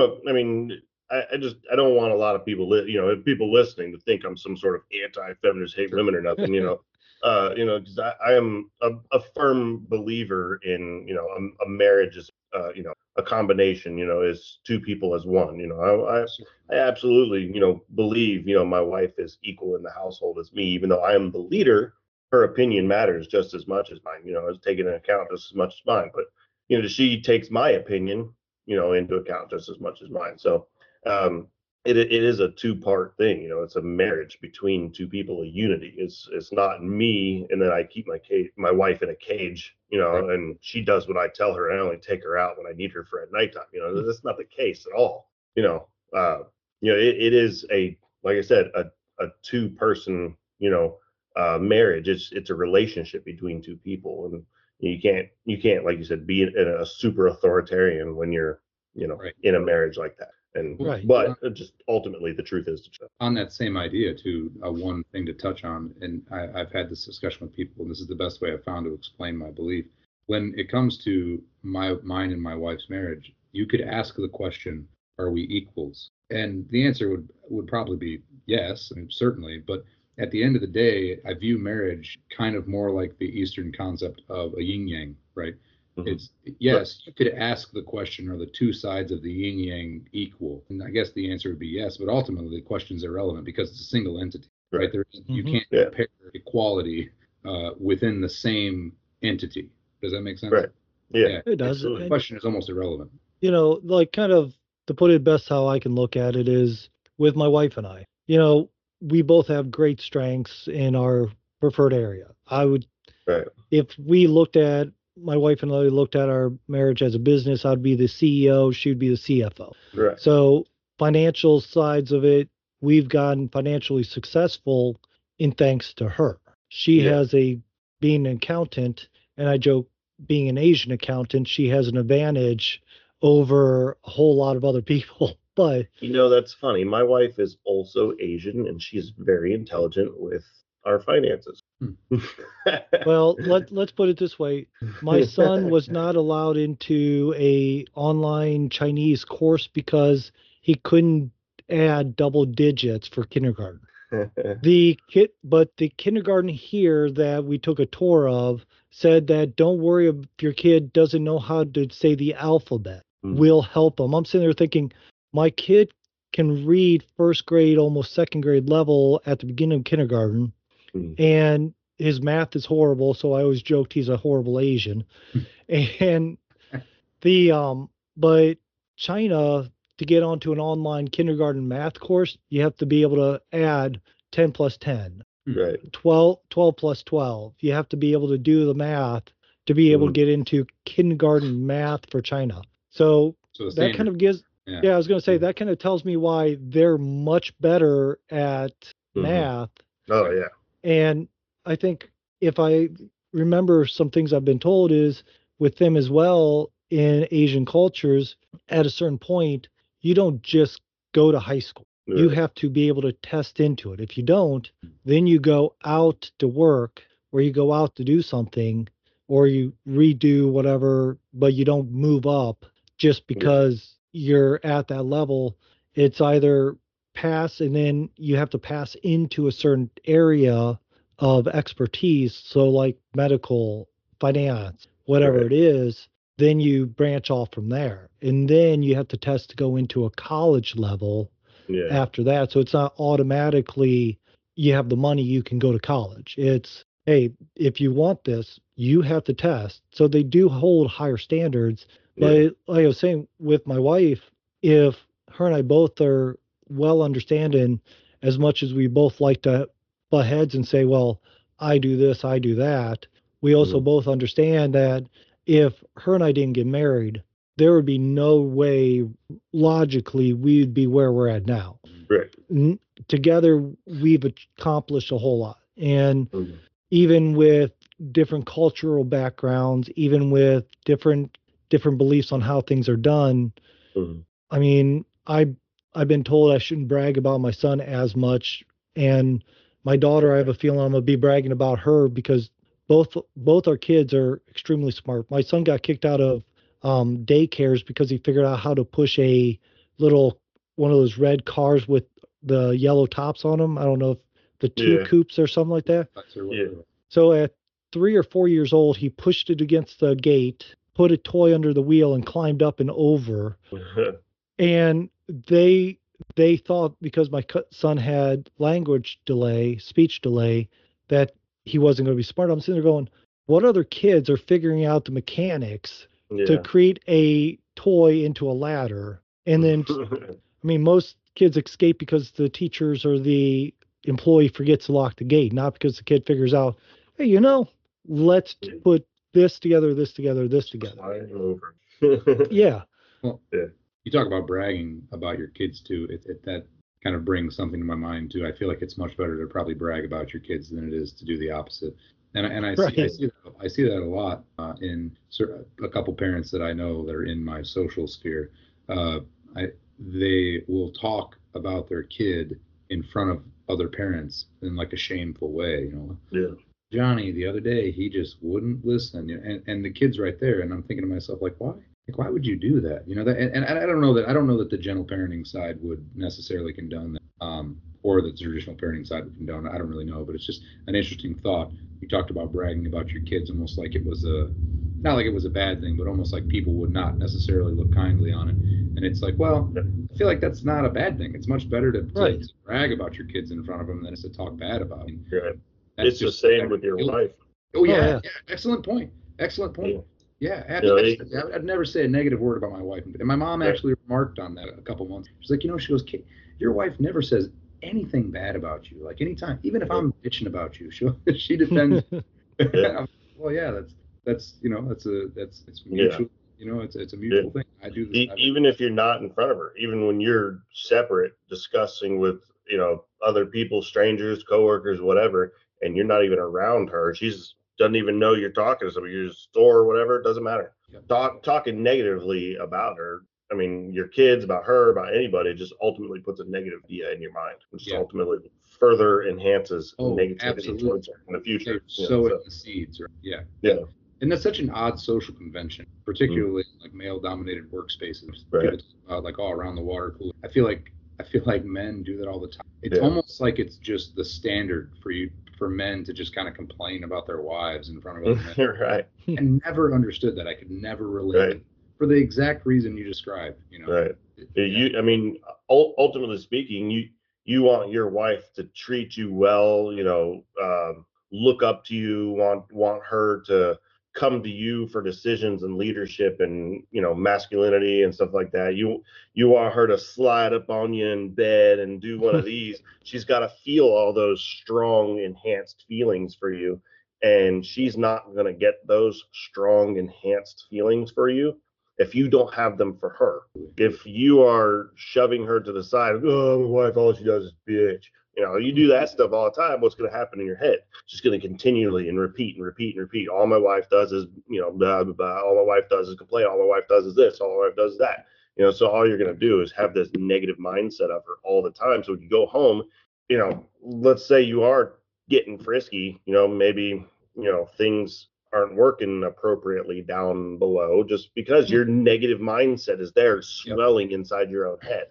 I don't want a lot of people, people listening to think I'm some sort of anti-feminist, hate women or nothing, because I am a firm believer in, a marriage is, a combination, is two people as one. I absolutely, believe, my wife is equal in the household as me, even though I am the leader. Her opinion matters just as much as mine, is taken into account just as much as mine. But, she takes my opinion, into account just as much as mine. So it is a two-part thing. It's a marriage between two people, a unity. It's not me, and then I keep my wife in a cage, and she does what I tell her. And I only take her out when I need her for at nighttime. That's not the case at all. It is like I said, a two-person, marriage. It's a relationship between two people, and you can't, like you said, be a super authoritarian when you're, in a marriage like that. And but just ultimately the truth is on that same idea too. One thing to touch on, and I've had this discussion with people, and this is the best way I've found to explain my belief. When it comes to mine and my wife's marriage, you could ask the question, "Are we equals?" And the answer would probably be yes, I mean, certainly. But at the end of the day, I view marriage kind of more like the Eastern concept of a yin yang, right? Mm-hmm. It's yes, you could ask the question, are the two sides of the yin yang equal? And I guess the answer would be yes, but ultimately the question's irrelevant because it's a single entity, right? You can't compare equality within the same entity. Does that make sense? Right. Yeah, it does. The question is almost irrelevant. Like kind of to put it best how I can look at it is with my wife and I. We both have great strengths in our preferred area. If my wife and I looked at our marriage as a business, I'd be the CEO, she'd be the CFO. Right. So financial sides of it, we've gotten financially successful in thanks to her. She has being an accountant, and I joke, being an Asian accountant, she has an advantage over a whole lot of other people. But that's funny. My wife is also Asian, and she's very intelligent with our finances. Well, let's put it this way. My son was not allowed into a online Chinese course because he couldn't add double digits for kindergarten. But the kindergarten here that we took a tour of said that don't worry if your kid doesn't know how to say the alphabet. We'll help him. I'm sitting there thinking, my kid can read first grade, almost second grade level at the beginning of kindergarten, and his math is horrible. So I always joked he's a horrible Asian. And but China, to get onto an online kindergarten math course, you have to be able to add 10 plus 10, right? 12 plus 12. You have to be able to do the math to be able to get into kindergarten math for China. So that kind of gives. Yeah, I was going to say that kind of tells me why they're much better at math. Oh, yeah. And I think if I remember some things I've been told is with them as well in Asian cultures, at a certain point, you don't just go to high school. Right. You have to be able to test into it. If you don't, then you go out to work or you go out to do something or you redo whatever, but you don't move up just because you're at that level. It's either pass and then you have to pass into a certain area of expertise. So like medical, finance, whatever it is, then you branch off from there. And then you have to test to go into a college level after that. So it's not automatically you have the money, you can go to college. It's hey, if you want this, you have to test. So they do hold higher standards. Yeah. But like I was saying with my wife, if her and I both are well understanding, as much as we both like to butt heads and say, well, I do this, I do that, we also Mhm. both understand that if her and I didn't get married, there would be no way logically we'd be where we're at now. Right. Together, we've accomplished a whole lot. And Mhm. even with different cultural backgrounds, even with different beliefs on how things are done. Mhm. I mean, I've been told I shouldn't brag about my son as much, and my daughter, I have a feeling I'm gonna be bragging about her because both our kids are extremely smart. My son got kicked out of daycares because he figured out how to push a little one of those red cars with the yellow tops on them. I don't know if the two Yeah. coops or something like that. That's or Yeah. whatever. So at 3 or 4 years old, he pushed it against the gate, put a toy under the wheel, and climbed up and over. And they thought because my son had language delay, speech delay, that he wasn't going to be smart. I'm sitting there going, what other kids are figuring out the mechanics to Yeah. create a toy into a ladder? And then, I mean, most kids escape because the teachers or the employee forgets to lock the gate, not because the kid figures out, hey, let's put this together, this together, this together. Slide over. Yeah. Well, Yeah. you talk about bragging about your kids too. That kind of brings something to my mind too. I feel like it's much better to probably brag about your kids than it is to do the opposite. And Right. I see that a lot in a couple parents that I know that are in my social sphere. Uh, they will talk about their kid in front of other parents in like a shameful way. Yeah. Johnny, the other day, he just wouldn't listen. And the kid's right there, and I'm thinking to myself, like, why? Like, why would you do that? And I don't know that the gentle parenting side would necessarily condone that, or the traditional parenting side would condone it. I don't really know, but it's just an interesting thought. You talked about bragging about your kids, almost like it was not like it was a bad thing, but almost like people would not necessarily look kindly on it. And it's like, well, I feel like that's not a bad thing. It's much better Right. to brag about your kids in front of them than to talk bad about them. Right. That's It's the just same with your wife. Oh Oh, yeah, yeah. yeah. Excellent point. Excellent point. Yeah, You know, I'd never say a negative word about my wife. And my mom Right. actually remarked on that a couple months. She's like, she goes, "Kate, your wife never says anything bad about you. Like anytime, even if I'm bitching about you, she defends." Yeah. Well, yeah, that's it's Yeah. mutual. It's a mutual thing. I do this. Even if you're not in front of her, even when you're separate discussing with, other people, strangers, coworkers, whatever, and you're not even around her, she's doesn't even know you're talking to somebody, you're at a store or whatever, it doesn't matter. Yep. Talking negatively about her, I mean, your kids, about her, about anybody, just ultimately puts a negative idea in your mind, which Yeah. ultimately further enhances Oh, negativity absolutely. towards her in the future. Sow it in the seeds, right? Yeah. Yeah. And that's such an odd social convention, particularly in like male-dominated workspaces. Right. People talk about like, around the water cooler. I feel like men do that all the time. It's Yeah. almost like it's just the standard for men to just kind of complain about their wives in front of other men. Right. I never understood that. I could never relate Right. for the exact reason you described. Right. Yeah. I mean, ultimately speaking, you want your wife to treat you well, look up to you, want her to come to you for decisions and leadership and, masculinity and stuff like that. You want her to slide up on you in bed and do one of these. She's got to feel all those strong, enhanced feelings for you. And she's not going to get those strong, enhanced feelings for you if you don't have them for her. If you are shoving her to the side, oh, my wife, all she does is bitch. You do that stuff all the time. What's going to happen in your head? She's going to continually and repeat and repeat and repeat. All my wife does is, blah, blah, blah. All my wife does is complain. All my wife does is this. All my wife does is that. So all you're going to do is have this negative mindset of her all the time. So when you go home, let's say you are getting frisky, maybe, things aren't working appropriately down below just because your negative mindset is there swelling inside your own head,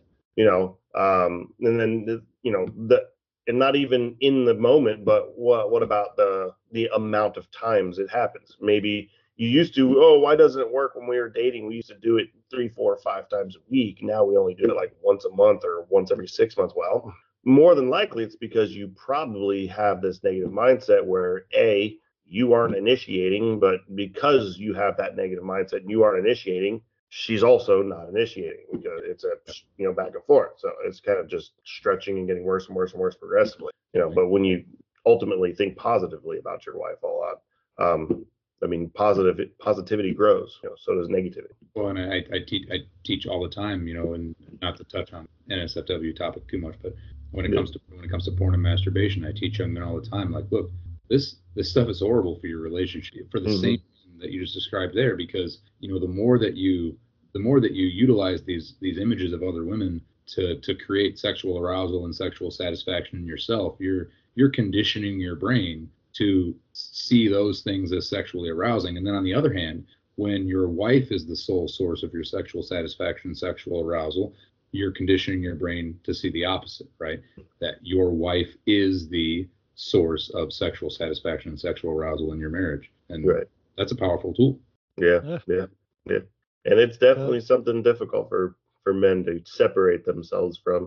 and then, and not even in the moment, but what about the amount of times it happens? Maybe you used to, oh, why doesn't it work when we were dating? We used to do it 3, 4, 5 times a week. Now we only do it like once a month or once every 6 months. Well, more than likely it's because you probably have this negative mindset where you aren't initiating, but because you have that negative mindset and you aren't initiating, she's also not initiating. It's a back and forth. So it's kind of just stretching and getting worse and worse and worse progressively. But when you ultimately think positively about your wife a lot, positivity grows. So does negativity. Well, and I teach all the time. And not to touch on NSFW topic too much, but when it comes to porn and masturbation, I teach young men all the time. Like, look, this stuff is horrible for your relationship for the same reason that you just described there. Because the more that you utilize these images of other women to create sexual arousal and sexual satisfaction in yourself, you're conditioning your brain to see those things as sexually arousing. And then on the other hand, when your wife is the sole source of your sexual satisfaction, sexual arousal, you're conditioning your brain to see the opposite, right? That your wife is the source of sexual satisfaction and sexual arousal in your marriage. And that's a powerful tool. Yeah. And it's definitely something difficult for men to separate themselves from,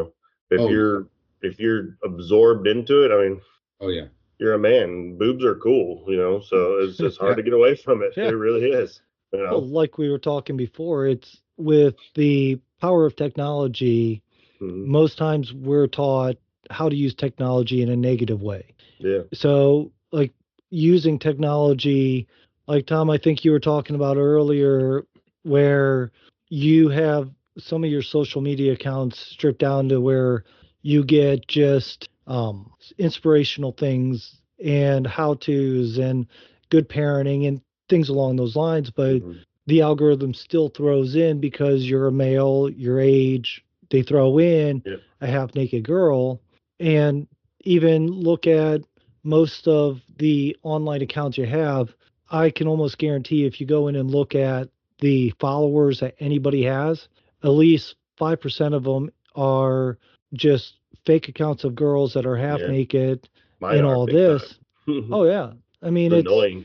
if you're absorbed into it. I mean, you're a man, boobs are cool, so it's just hard to get away from it. It really is. Well, like we were talking before, it's with the power of technology. Most times we're taught how to use technology in a negative way. Yeah. So like using technology, like Tom, I think you were talking about earlier, where you have some of your social media accounts stripped down to where you get just inspirational things and how-tos and good parenting and things along those lines, but the algorithm still throws in, because you're a male, your age, they throw in a half-naked girl. And even look at most of the online accounts you have, I can almost guarantee if you go in and look at the followers that anybody has, at least 5% of them are just fake accounts of girls that are half naked and all this. Oh yeah. I mean, it's annoying.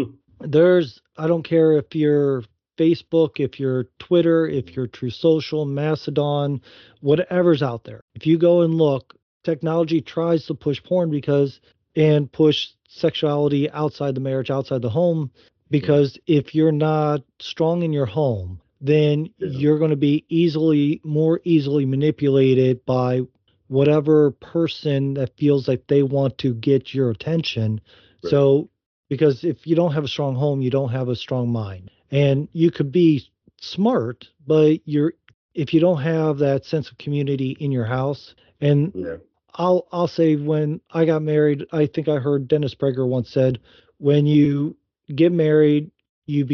I don't care if you're Facebook, if you're Twitter, if you're True Social, Mastodon, whatever's out there. If you go and look, technology tries to push porn and push sexuality outside the marriage, outside the home, because if you're not strong in your home, then you're going to be more easily manipulated by whatever person that feels like they want to get your attention. So, because if you don't have a strong home, you don't have a strong mind. And you could be smart, but if you don't have that sense of community in your house, and I'll say, when I got married, I think I heard Dennis Prager once said, when you get married, you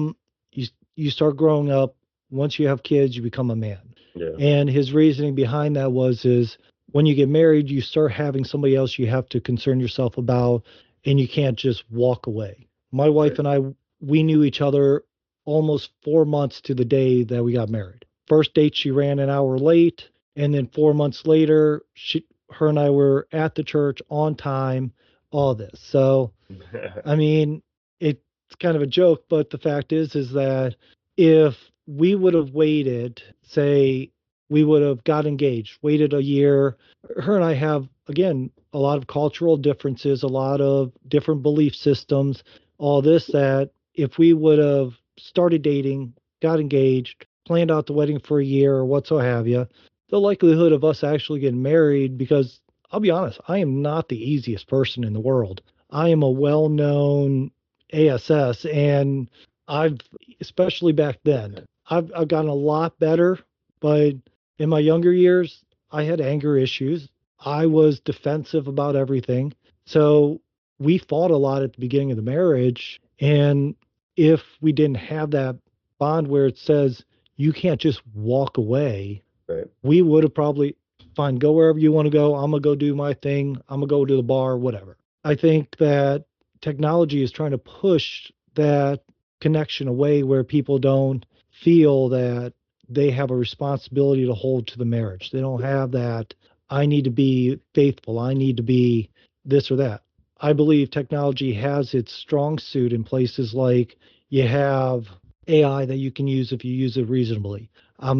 start growing up. Once you have kids, you become a man. And his reasoning behind that is when you get married, you start having somebody else you have to concern yourself about, and you can't just walk away. My wife and I, we knew each other almost 4 months to the day that we got married. First date, she ran an hour late, and then 4 months later, her and I were at the church on time, all this. So, I mean, it's kind of a joke, but the fact is that if we would have waited, say, we would have got engaged, waited a year. Her and I have, again, a lot of cultural differences, a lot of different belief systems, all this, that if we would have started dating, got engaged, planned out the wedding for a year or what so have you, the likelihood of us actually getting married, because I'll be honest, I am not the easiest person in the world. I am a well-known ASS, and especially back then, I've gotten a lot better, but in my younger years, I had anger issues. I was defensive about everything. So we fought a lot at the beginning of the marriage. And if we didn't have that bond where it says you can't just walk away, we would have probably, fine, go wherever you want to go. I'm going to go do my thing. I'm going to go to the bar, whatever. I think that technology is trying to push that connection away, where people don't feel that they have a responsibility to hold to the marriage. They don't have that, I need to be faithful, I need to be this or that. I believe technology has its strong suit in places like you have AI that you can use if you use it reasonably.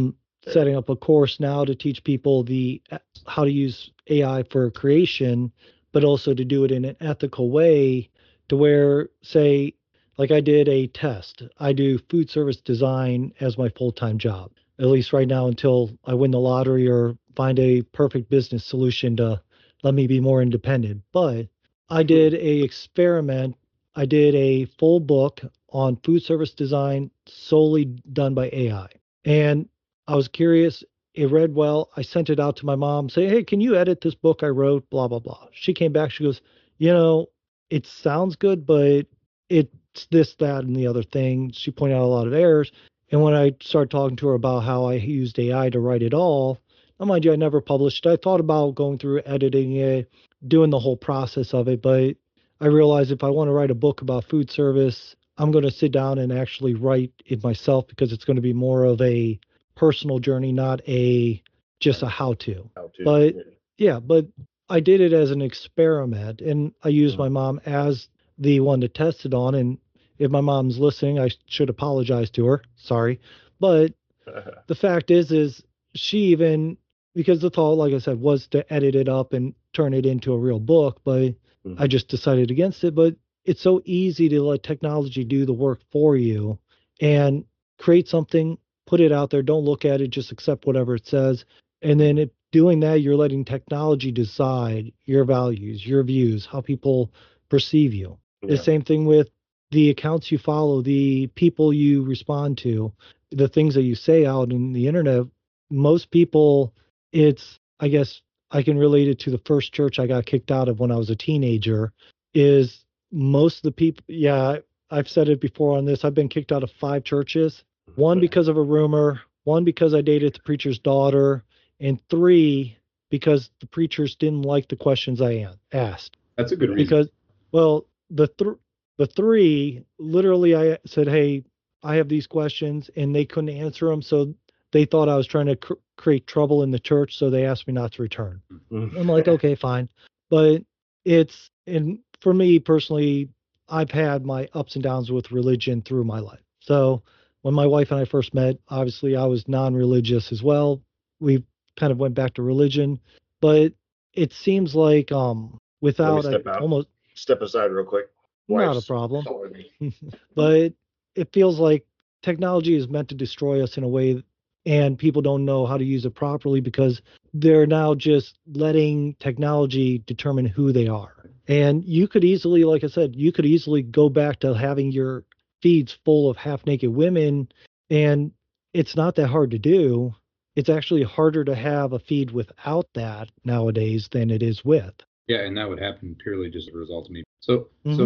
setting up a course now to teach people how to use AI for creation, but also to do it in an ethical way to where, say, like I did a test. I do food service design as my full-time job, at least right now until I win the lottery or find a perfect business solution to let me be more independent. But I did a experiment. I did a full book on food service design solely done by AI. And I was curious. It read well. I sent it out to my mom, say, hey, can you edit this book I wrote? Blah, blah, blah. She came back. She goes, it sounds good, but it's this, that, and the other thing. She pointed out a lot of errors. And when I started talking to her about how I used AI to write it all, now mind you, I never published it. I thought about going through editing it, doing the whole process of it, but I realized if I want to write a book about food service, I'm going to sit down and actually write it myself because it's going to be more of a personal journey, not just a how-to. But yeah, but I did it as an experiment, and I used my mom as the one to test it on. And if my mom's listening, I should apologize to her. Sorry, but the fact is she even, because the thought, like I said, was to edit it up and turn it into a real book, but I just decided against it. But it's so easy to let technology do the work for you and create something, put it out there, don't look at it, just accept whatever it says. And then doing that, you're letting technology decide your values, your views, how people perceive you. The same thing with the accounts you follow, the people you respond to, the things that you say out in the internet. Most people, I guess I can relate it to the first church I got kicked out of when I was a teenager, is most of the people, I've said it before on this, I've been kicked out of 5 churches, 1 because of a rumor, 1 because I dated the preacher's daughter, and 3 because the preachers didn't like the questions I asked. That's a good reason. Because, well, the 3, literally I said, hey, I have these questions, and they couldn't answer them, so they thought I was trying to create trouble in the church, so they asked me not to return. I'm like, okay, fine. But and for me personally, I've had my ups and downs with religion through my life. So when my wife and I first met, obviously I was non-religious as well. We kind of went back to religion, but it seems like without almost step aside real quick. Not a problem. But it feels like technology is meant to destroy us in a way, and people don't know how to use it properly because they're now just letting technology determine who they are. And you could easily, like I said, go back to having your feeds full of half-naked women, and it's not that hard to do. It's actually harder to have a feed without that nowadays than it is with. Yeah, and that would happen purely just as a result of me. So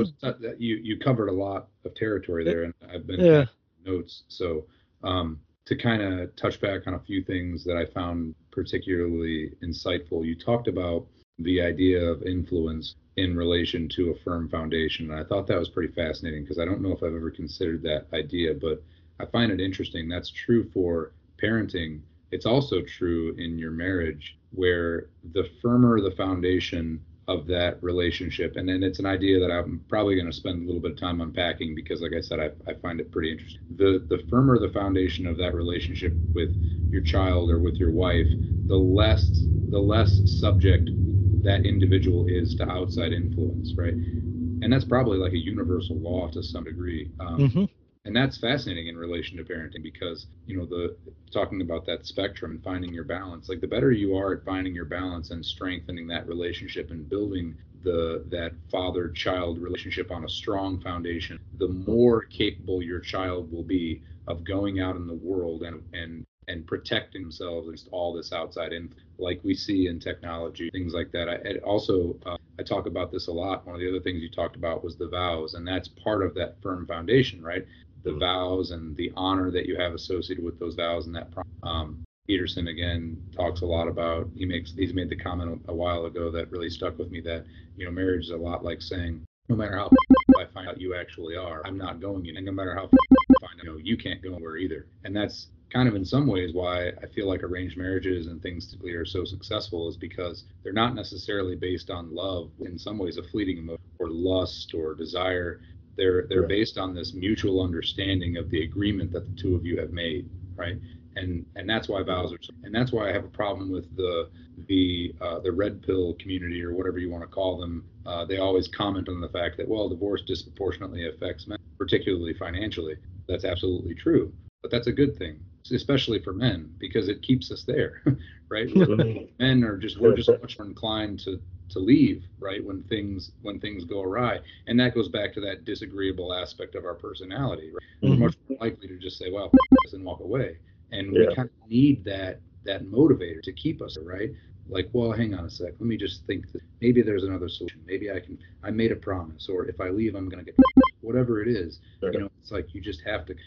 you covered a lot of territory there, and I've been taking notes. So to kind of touch back on a few things that I found particularly insightful, you talked about the idea of influence in relation to a firm foundation. And I thought that was pretty fascinating because I don't know if I've ever considered that idea, but I find it interesting. That's true for parenting. It's also true in your marriage, where the firmer the foundation of that relationship, and then it's an idea that I'm probably going to spend a little bit of time unpacking because, like I said, I find it pretty interesting. The firmer the foundation of that relationship with your child or with your wife, the less subject that individual is to outside influence, right? And that's probably like a universal law to some degree. And that's fascinating in relation to parenting because, talking about that spectrum and finding your balance, like the better you are at finding your balance and strengthening that relationship and building that father-child relationship on a strong foundation, the more capable your child will be of going out in the world and protecting themselves against all this outside influence, like we see in technology, things like that. I talk about this a lot. One of the other things you talked about was the vows, and that's part of that firm foundation, right? The vows and the honor that you have associated with those vows and that Peterson again talks a lot about. He's made the comment a while ago that really stuck with me that marriage is a lot like saying, no matter how I find out you actually are, I'm not going in, and no matter how I find out you can't go anywhere either. And that's kind of in some ways why I feel like arranged marriages and things typically are so successful, is because they're not necessarily based on love, in some ways a fleeting emotion or lust or desire. They're based on this mutual understanding of the agreement that the two of you have made, right? And that's why vows are, and that's why I have a problem with the red pill community, or whatever you want to call them. They always comment on the fact that, well, divorce disproportionately affects men, particularly financially. That's absolutely true, but that's a good thing, especially for men, because it keeps us there, right? Men are just, we're just much more inclined to leave, right, when things go awry, and that goes back to that disagreeable aspect of our personality, right? We're much more likely to just say, well, and walk away. And we kind of need that motivator to keep us, right? Like, well, hang on a sec. Let me just think that maybe there's another solution. Maybe I made a promise, or if I leave, I'm going to get whatever it is. You know, it's like you just have to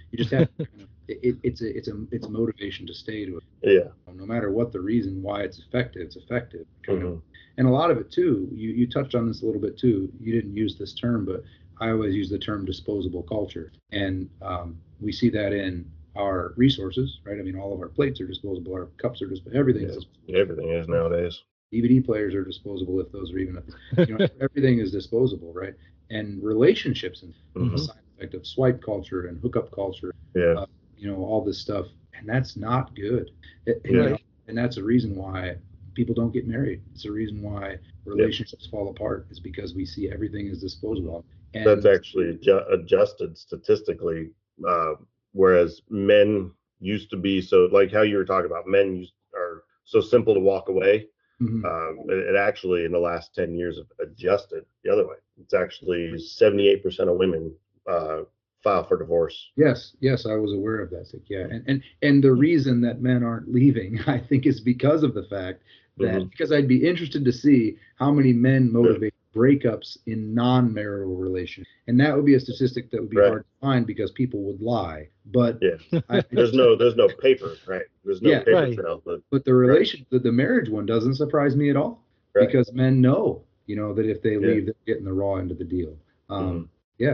it's motivation to stay to it. Yeah. No matter what the reason why it's effective, kind of. And a lot of it too, you touched on this a little bit too. You didn't use this term, but I always use the term disposable culture. And we see that in our resources, right? I mean, all of our plates are disposable, our cups are disposable, everything is disposable. Everything is nowadays. DVD players are disposable, if those are even, everything is disposable, right? And relationships, and the side effect of swipe culture and hookup culture, all this stuff, and that's not good. And that's a reason why people don't get married. It's a reason why relationships fall apart, is because we see everything as disposable. And that's actually adjusted statistically. Whereas men used to be, so like how you were talking about, men are so simple to walk away. It actually, in the last 10 years, have adjusted the other way. It's actually 78% of women file for divorce. Yes, I was aware of that. Yeah, and the reason that men aren't leaving, I think, is because of the fact that, because I'd be interested to see how many men motivate breakups in non-marital relations, and that would be a statistic that would be hard to find, because people would lie. But there's no paper, right? There's no paper trail. But the marriage one doesn't surprise me at all, because men know, that if they leave, they're getting the raw end of the deal. And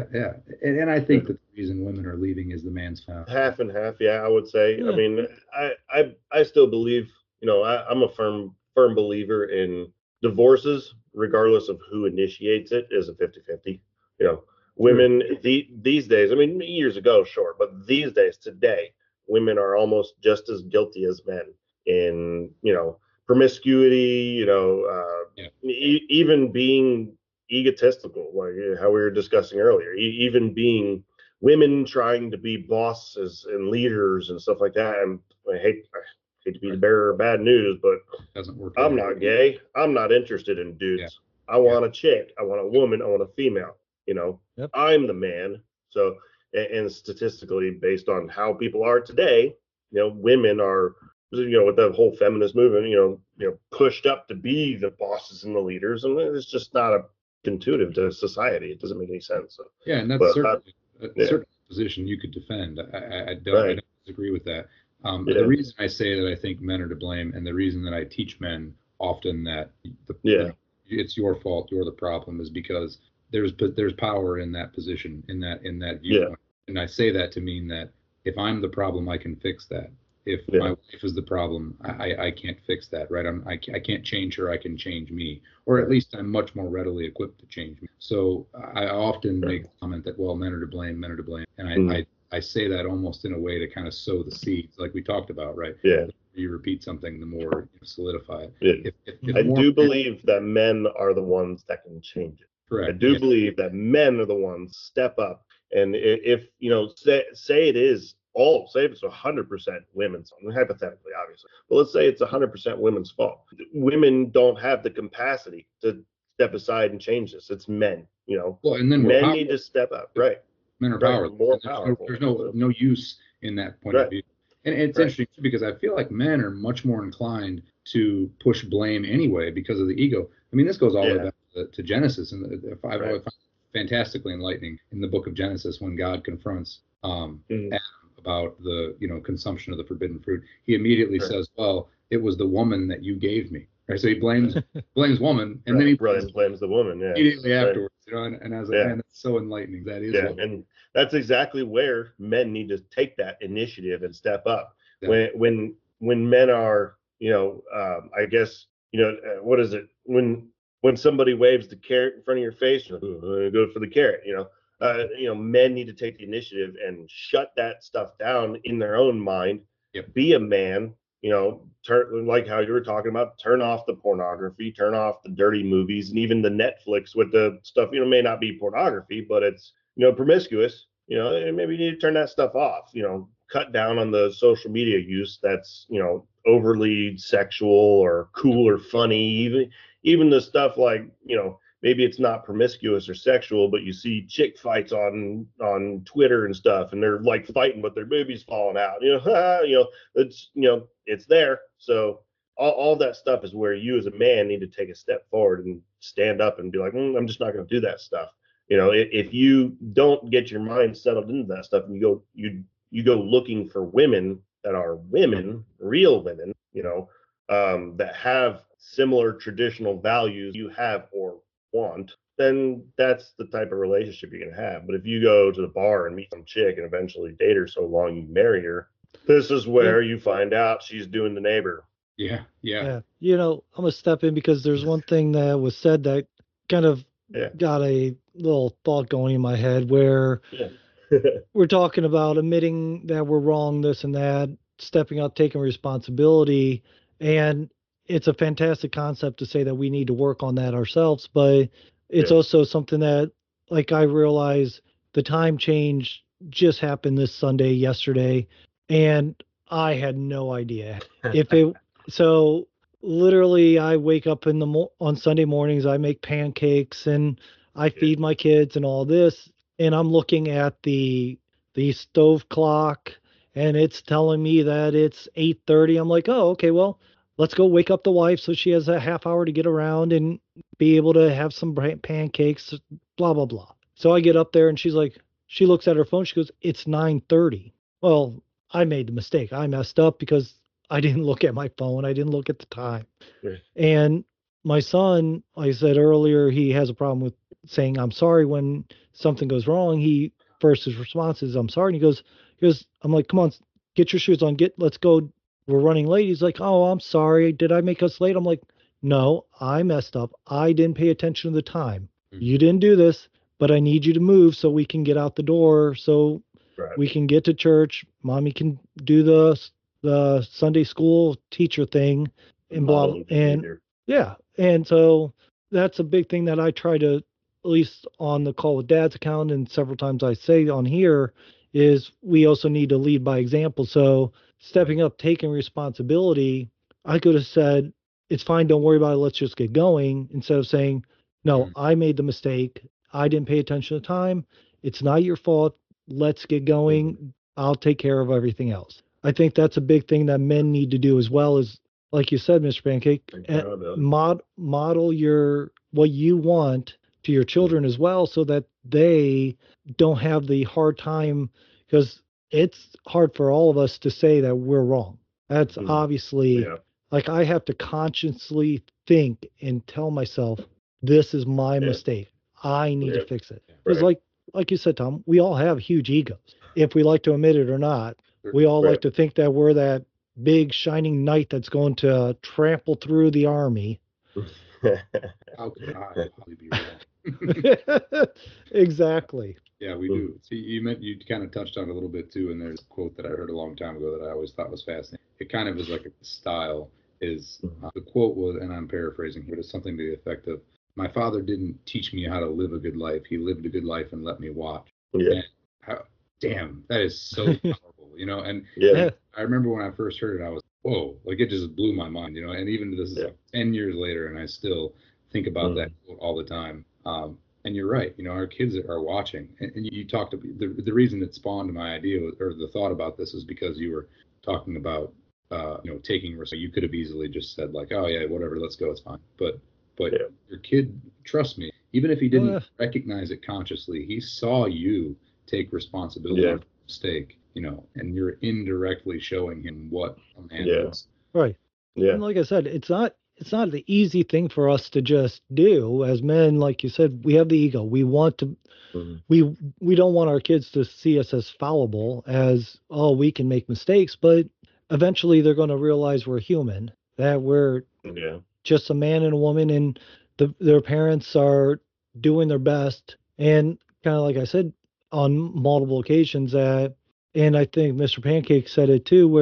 I think that the reason women are leaving is the man's found. Half and half, I would say. I mean, I still believe, I'm a firm believer in divorces, regardless of who initiates it, is a 50-50. Women these days, I mean, years ago, sure, but these days, today, women are almost just as guilty as men in, promiscuity, even being egotistical, like how we were discussing earlier, even being women trying to be bosses and leaders and stuff like that. And I hate to be the bearer of bad news, but I'm not gay. I'm not interested in dudes. I want a chick. I want a woman. I want a female. I'm the man. So, and statistically, based on how people are today, women are, with the whole feminist movement, pushed up to be the bosses and the leaders, and it's just not intuitive to society. It doesn't make any sense. So, and that's certainly a certain position you could defend. I don't disagree with that. The reason I say that I think men are to blame, and the reason that I teach men often that it's your fault, you're the problem, is because there's power in that position, in that viewpoint. And I say that to mean that if I'm the problem, I can fix that. If my wife is the problem, I can't fix that, right? I can't change her. I can change me, or at least I'm much more readily equipped to change me. So I often make the comment that, well, men are to blame, and I say that almost in a way to kind of sow the seeds, like we talked about, right? Yeah. The more you repeat something, the more you solidify it. I do believe that men are the ones that can change it. Correct. I do believe that men are the ones step up, and if say it is all, say if it's 100% women's, hypothetically, obviously, but let's say it's 100% women's fault. Women don't have the capacity to step aside and change this. It's men, Well, and then men need to step up, right? Men are powerful. More powerful. There's no use in that point of view. And it's interesting too, because I feel like men are much more inclined to push blame anyway because of the ego. I mean, this goes all the way back to Genesis, and I find it fantastically enlightening in the book of Genesis when God confronts Adam about the consumption of the forbidden fruit. He immediately says, "Well, it was the woman that you gave me." Right? So he blames woman, and then he blames the woman immediately afterwards. And I was like, man, that's so enlightening. That is and that's exactly where men need to take that initiative and step up. When men are, I guess, what is it? When somebody waves the carrot in front of your face, you're like, go for the carrot. Men need to take the initiative and shut that stuff down in their own mind Yep. Be a man, turn, like how you were talking about, turn off the pornography, turn off the dirty movies, and even the Netflix with the stuff, may not be pornography, but it's, promiscuous, and maybe you need to turn that stuff off, cut down on the social media use that's, overly sexual or cool or funny, even the stuff like, maybe it's not promiscuous or sexual, but you see chick fights on Twitter and stuff, and they're like fighting, but their boobies falling out. It's there. So all that stuff is where you as a man need to take a step forward and stand up and be like, I'm just not going to do that stuff. If you don't get your mind settled into that stuff, and you go looking for women that are women, real women, that have similar traditional values you have or want, then that's the type of relationship you're going to have. But if you go to the bar and meet some chick and eventually date her so long you marry her, this is where you find out she's doing the neighbor. Yeah. I'm going to step in because there's one thing that was said that kind of got a little thought going in my head where we're talking about admitting that we're wrong, this and that, stepping up, taking responsibility. And it's a fantastic concept to say that we need to work on that ourselves. But it's also something that, like, I realize the time change just happened this Sunday, yesterday, and I had no idea. So literally I wake up on Sunday mornings, I make pancakes and I feed my kids and all this, and I'm looking at the stove clock and it's telling me that it's 8:30. I'm like, oh, okay, well, let's go wake up the wife so she has a half hour to get around and be able to have some pancakes, blah, blah, blah. So I get up there and she looks at her phone. She goes, it's 9:30. Well, I made the mistake. I messed up because I didn't look at my phone. I didn't look at the time. Yeah. And my son, like I said earlier, he has a problem with saying, I'm sorry when something goes wrong. His response is, I'm sorry. And he goes, I'm like, come on, get your shoes on. Let's go. We're running late. He's like, oh, I'm sorry. Did I make us late? I'm like, no, I messed up. I didn't pay attention to the time. Mm-hmm. You didn't do this, but I need you to move so we can get out the door. So we can get to church. Mommy can do the Sunday school teacher thing and blah. And yeah. And so that's a big thing that I try to, at least on the Call with Dad's account, and several times I say on here, is we also need to lead by example. So stepping up, taking responsibility, I could have said, it's fine, don't worry about it, let's just get going, instead of saying, no, I made the mistake, I didn't pay attention to time, it's not your fault, let's get going, I'll take care of everything else. I think that's a big thing that men need to do as well, is, like you said, Mr. Pancake, model what you want to your children as well, so that they don't have the hard time, because it's hard for all of us to say that we're wrong. That's obviously, like, I have to consciously think and tell myself, this is my mistake. I need to fix it. Because like you said, Tom, we all have huge egos. If we like to admit it or not, we all like to think that we're that big shining knight that's going to trample through the army. How could I possibly be wrong? Exactly. Yeah, we do. See, you kind of touched on it a little bit too, and there's a quote that I heard a long time ago that I always thought was fascinating. It kind of is like a style. The quote was, and I'm paraphrasing here, but it's something to the effect of, my father didn't teach me how to live a good life. He lived a good life and let me watch. Yeah. Damn, that is so powerful, And I remember when I first heard it, I was, whoa, like it just blew my mind, And even this is like 10 years later, and I still think about that quote all the time. And you're right, our kids are watching. And you talked about the reason it spawned my idea or the thought about this is because you were talking about, taking risk. You could have easily just said like, oh yeah, whatever, let's go, it's fine. But your kid, trust me, even if he didn't recognize it consciously, he saw you take responsibility for the mistake, and you're indirectly showing him what a man does. Right. Yeah. And like I said, it's not the easy thing for us to just do as men. Like you said, we have the ego. We want to, we don't want our kids to see us as fallible, as, oh, we can make mistakes, but eventually they're going to realize we're human, that we're just a man and a woman, and their parents are doing their best. And kind of like I said on multiple occasions, and I think Mr. Pancake said it too, where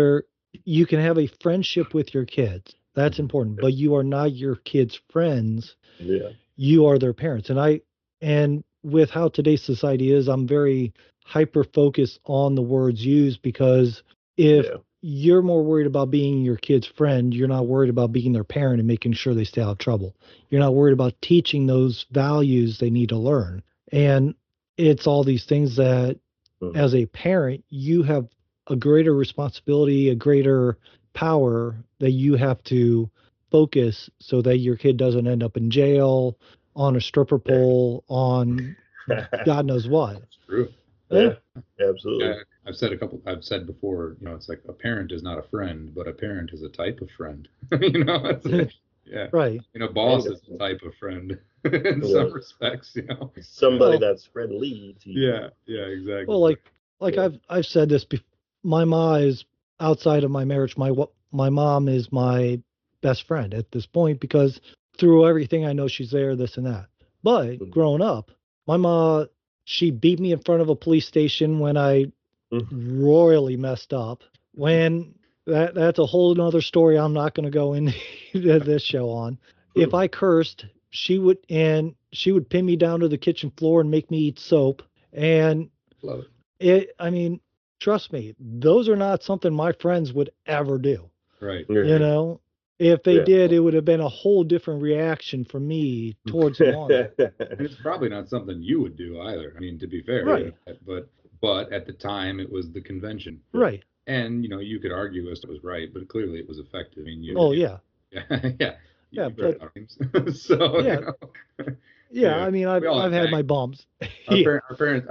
You can have a friendship with your kids. That's important, but you are not your kids' friends. Yeah. You are their parents. And with how today's society is, I'm very hyper focused on the words used, because if Yeah. you're more worried about being your kid's friend, you're not worried about being their parent and making sure they stay out of trouble. You're not worried about teaching those values they need to learn. And it's all these things that, Mhm. as a parent, you have a greater responsibility, a greater power that you have to focus so that your kid doesn't end up in jail, on a stripper pole, on God knows what. It's true. Yeah, Yeah, absolutely. I've said before, it's like a parent is not a friend, but a parent is a type of friend. It's like, yeah. right. Boss Bingo. is a type of friend in Yeah. some respects. Somebody Well, that's friendly to you. Yeah, exactly. well, like Yeah. I've said this before. My ma is, outside of my marriage. My mom is my best friend at this point, because through everything I know she's there, this and that. But Mhm. growing up, my ma, she beat me in front of a police station when I Mhm. royally messed up. When that's a whole nother story I'm not going to go into this show on. If I cursed, she would pin me down to the kitchen floor and make me eat soap. And Love it. I mean, trust me, those are not something my friends would ever do. Right. You know, if they Yeah. did, it would have been a whole different reaction from me towards the woman. And it's probably not something you would do either. I mean, to be fair, Right. But at the time it was the convention. Right. And you could argue as to it was right, but clearly it was effective. I mean, Oh yeah. yeah, Yeah, you've read but our games. So yeah, yeah. I mean, we all I've have had my baggage. bumps. Yeah. Our parents,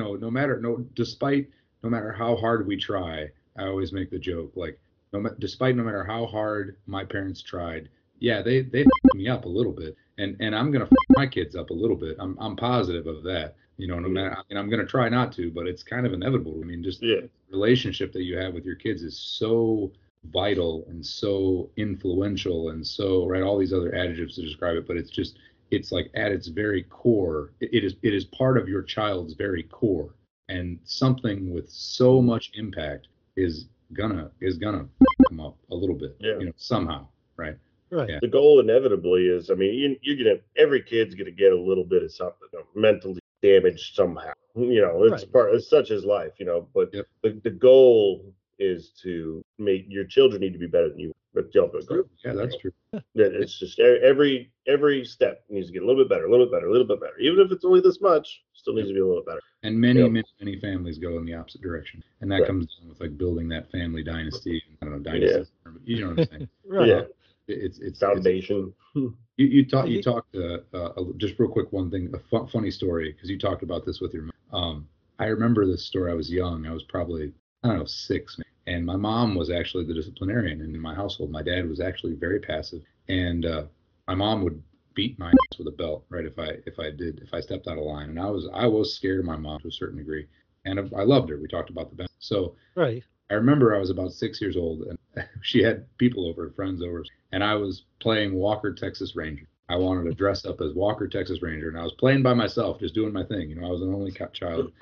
no matter how hard we try, I always make the joke like, no matter how hard my parents tried, yeah, they f***ed me up a little bit, and I'm gonna my kids up a little bit. I'm positive of that. No matter, I mean, I'm gonna try not to, but it's kind of inevitable. I mean, just Yeah. relationship that you have with your kids is so vital and so influential and so right, all these other adjectives to describe it, but it's like at its very core, it is part of your child's very core, and something with so much impact is gonna come up a little bit, Yeah. somehow, right? Right. Yeah. The goal inevitably is, I mean, you're gonna, every kid's gonna get a little bit of something, mentally damaged somehow. It's Right. part. It's such as life, but Yep. the goal is to make your children need to be better than you. That's the ultimate goal. True. Yeah, that's true. That it's just every step needs to get a little bit better, a little bit better, a little bit better. Even if it's only this much, still needs to be a little better. And many, Yep. many, many families go in the opposite direction, and that Right. comes down with like building that family dynasty. I don't know, Yeah. dynasty, but you know what I'm saying? Right. Yeah. It's Foundation. you talked just real quick, one thing, a funny story, because you talked about this with your mom. I remember this story. I was young. I was probably, I don't know, 6, maybe. And my mom was actually the disciplinarian in my household. My dad was actually very passive, and my mom would beat my ass with a belt, right, if I stepped out of line. And I was scared of my mom to a certain degree, and I loved her. We talked about the best. So Right. I remember I was about 6 years old, and she had people over, friends over, and I was playing Walker, Texas Ranger. I wanted to dress up as Walker, Texas Ranger, and I was playing by myself, just doing my thing. I was an only child,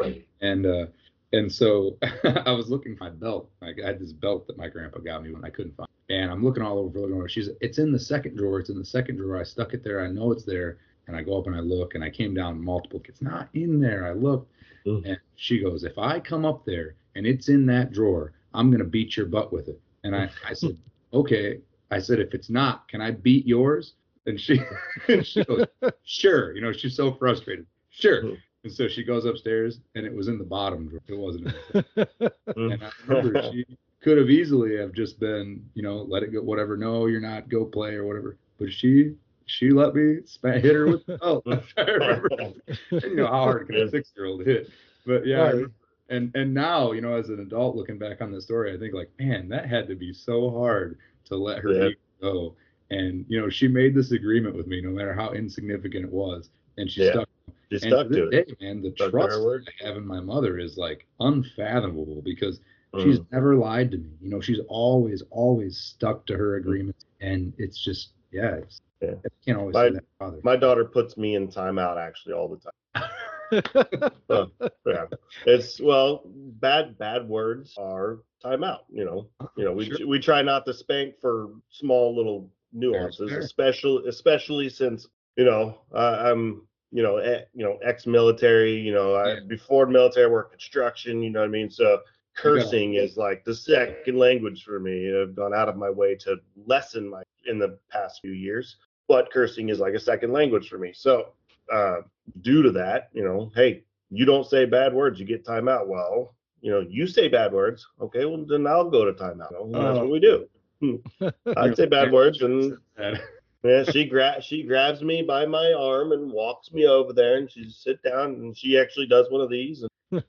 and so I was looking for my belt. I had this belt that my grandpa got me when I couldn't find it. And I'm looking all over, it's in the second drawer. It's in the second drawer. I stuck it there. I know it's there. And I go up and I look, and I came down multiple. It's not in there. I looked, and she goes, if I come up there and it's in that drawer, I'm going to beat your butt with it. And I said, okay. I said, if it's not, can I beat yours? And she goes, sure. She's so frustrated. Sure. And so she goes upstairs, and it was in the bottom drawer. It wasn't in the And I remember she could have easily have just been, let it go, whatever. No, you're not, go play or whatever. But she let me hit her with the belt. I remember. And how hard can a 6-year-old hit? But yeah, Right. I remember. And now, as an adult looking back on the story, I think like, man, that had to be so hard to let her go. And she made this agreement with me, no matter how insignificant it was, and she stuck. Just And stuck to to this it. day, man, the Stuck to her trust word. that I have in my mother is like unfathomable, because she's never lied to me. She's always stuck to her agreements, and it's just, I can't always say that, father. My daughter puts me in timeout actually all the time. Yeah, it's bad words are timeout. We try not to spank for small little nuances, Fair. especially since I'm ex-military. Before military work construction. You know what I mean? So cursing is like the second language for me. I've gone out of my way to lessen my in the past few years, but cursing is like a second language for me. So due to that, hey, you don't say bad words, you get timeout. Well, you say bad words. Okay, well then I'll go to timeout. That's what we do. I say bad words, and yeah, she grabs me by my arm and walks me over there, and she sit down, and she actually does one of these. And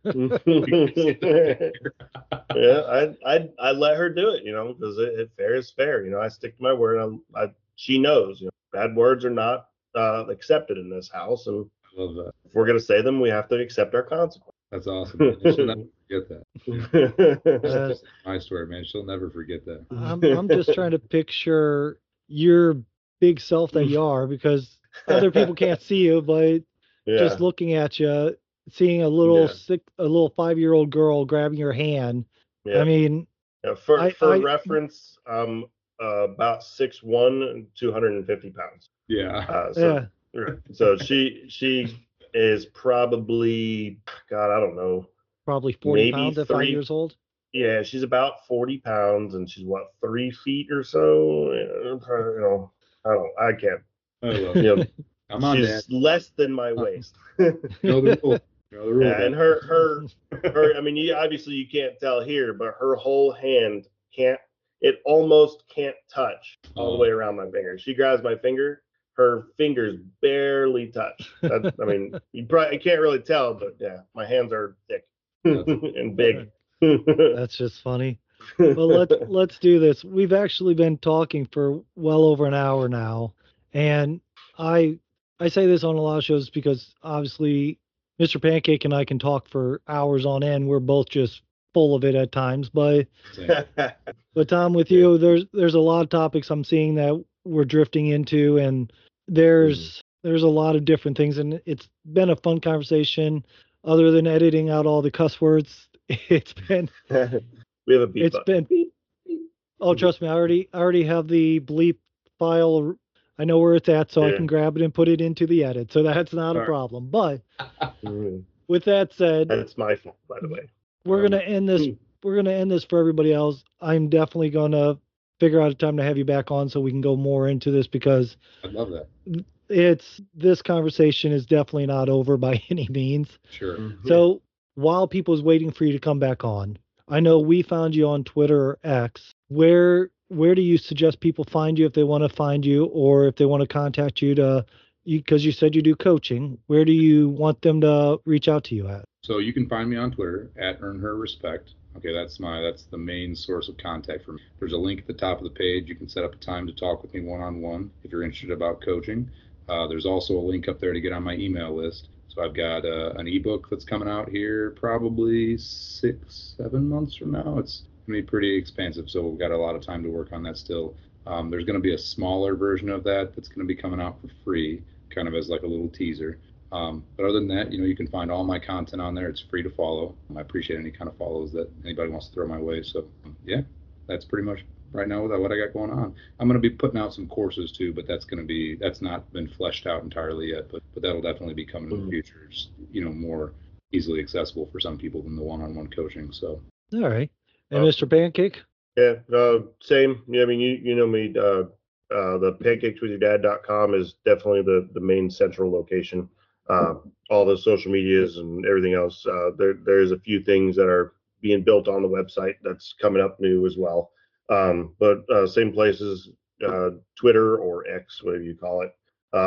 yeah, I let her do it, because it fair is fair. I stick to my word. She knows, bad words are not accepted in this house, and I love that. if we're gonna say them, we have to accept our consequences. That's awesome. Man. She'll never forget that. That's my story, man. She'll never forget that. I'm just trying to picture your big self that you are, because other people can't see you, but just looking at you, seeing a little 5-year-old girl grabbing your hand. I mean, for reference, about 6'1", 250 pounds. Yeah. So she is probably, God, I don't know, probably 40 pounds at 5 years old. Yeah, she's about 40 pounds, and she's 3 feet or so. I can't. Come on, she's Dad. less than my waist. The rule. Yeah, and her. I mean, obviously you can't tell here, but her whole hand almost can't touch all the way around my finger. She grabs my finger, her fingers barely touch. I mean, you can't really tell, but yeah, my hands are thick and big. That's just funny. Well, let's do this. We've actually been talking for well over an hour now, and I say this on a lot of shows because obviously Mr. Pancake and I can talk for hours on end. We're both just full of it at times, but Tom, with you, there's a lot of topics I'm seeing that we're drifting into, and there's a lot of different things, and it's been a fun conversation. Other than editing out all the cuss words, it's been we have a beep. It's been beep. Oh, trust me, I already have the bleep file. I know where it's at, so I can grab it and put it into the edit. So that's not a problem. But with that said, that's my fault, by the way. We're gonna end this. We're gonna end this for everybody else. I'm definitely gonna figure out a time to have you back on so we can go more into this, because I'd love that. This conversation is definitely not over by any means. Sure. So while people's waiting for you to come back on, I know we found you on Twitter or X. Where do you suggest people find you if they want to find you, or if they want to contact you because you said you do coaching? Where do you want them to reach out to you at? So you can find me on Twitter at EarnHerRespect. Okay, that's the main source of contact for me. There's a link at the top of the page. You can set up a time to talk with me one-on-one if you're interested about coaching. There's also a link up there to get on my email list. So I've got an ebook that's coming out here probably 6-7 months from now. It's going to be pretty expansive, so we've got a lot of time to work on that still. There's going to be a smaller version of that that's going to be coming out for free, kind of as like a little teaser. But other than that, you can find all my content on there. It's free to follow. I appreciate any kind of follows that anybody wants to throw my way. So yeah, that's pretty much right now what I got going on. I'm going to be putting out some courses too, but that's not been fleshed out entirely yet, but that'll definitely be coming in the future. It's, more easily accessible for some people than the one-on-one coaching. So. All right. And Mr. Pancake? Yeah, same. Yeah, I mean, you know me, the pancakeswithyourdad.com is definitely the main central location. All the social medias and everything else. There's a few things that are being built on the website that's coming up new as well. But same places, Twitter or X, whatever you call it.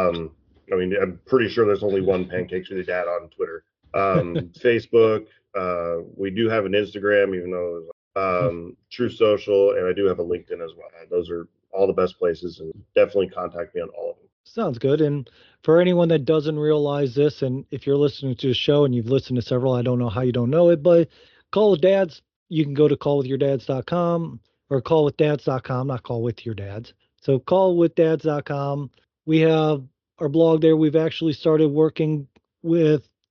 I mean, I'm pretty sure there's only one Pancakes with Your Dad on Twitter. Facebook, we do have an Instagram, even though True Social, and I do have a LinkedIn as well. Those are all the best places, and definitely contact me on all of them. Sounds good. And for anyone that doesn't realize this, and if you're listening to the show and you've listened to several, I don't know how you don't know it, but Call with Dads, you can go to callwithyourdads.com or callwithdads.com, not Call with Your Dads. So callwithdads.com. We have our blog there. We've actually started working with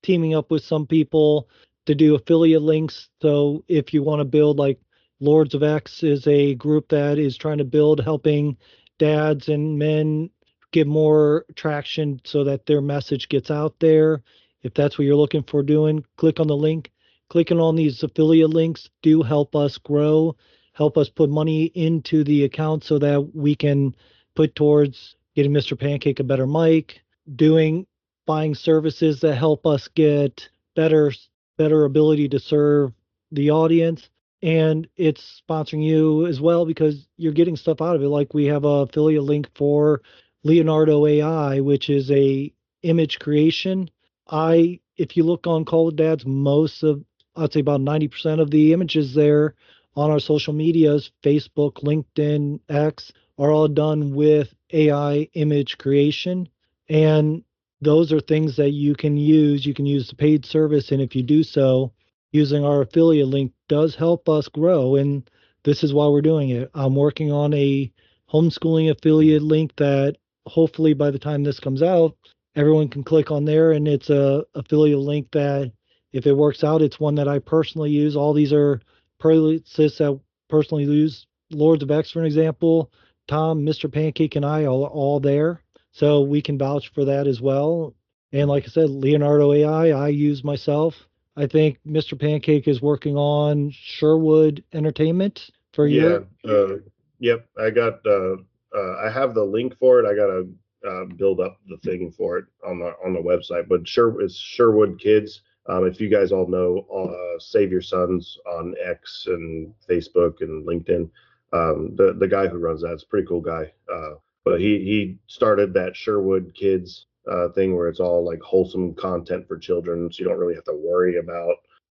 teaming up with some people to do affiliate links. So if you want to build, like, Lords of X is a group that is trying to build, helping dads and men get more traction so that their message gets out there. If that's what you're looking for doing, click on the link. Clicking on these affiliate links do help us grow, help us put money into the account so that we can put towards getting Mr. Pancake a better mic, buying services that help us get better ability to serve the audience. And it's sponsoring you as well because you're getting stuff out of it. Like, we have a affiliate link for Leonardo AI, which is a image creation. If you look on Call of Dads, I'd say about 90% of the images there on our social medias, Facebook, LinkedIn, X, are all done with AI image creation. And those are things that you can use. You can use the paid service. And if you do so, using our affiliate link does help us grow. And this is why we're doing it. I'm working on a homeschooling affiliate link that hopefully by the time this comes out, everyone can click on there. And it's a affiliate link that, if it works out, it's one that I personally use. All these are places that personally use. Lords of X, for an example, Tom, Mr. Pancake, and I are all there. So we can vouch for that as well. And like I said, Leonardo AI, I use myself. I think Mr. Pancake is working on Sherwood Entertainment for yep. I have the link for it. I gotta build up the thing for it on the website. But it's Sherwood Kids. If you guys all know Save Your Sons on X and Facebook and LinkedIn, the guy who runs that's a pretty cool guy. But he started that Sherwood Kids thing where it's all like wholesome content for children, so you don't really have to worry about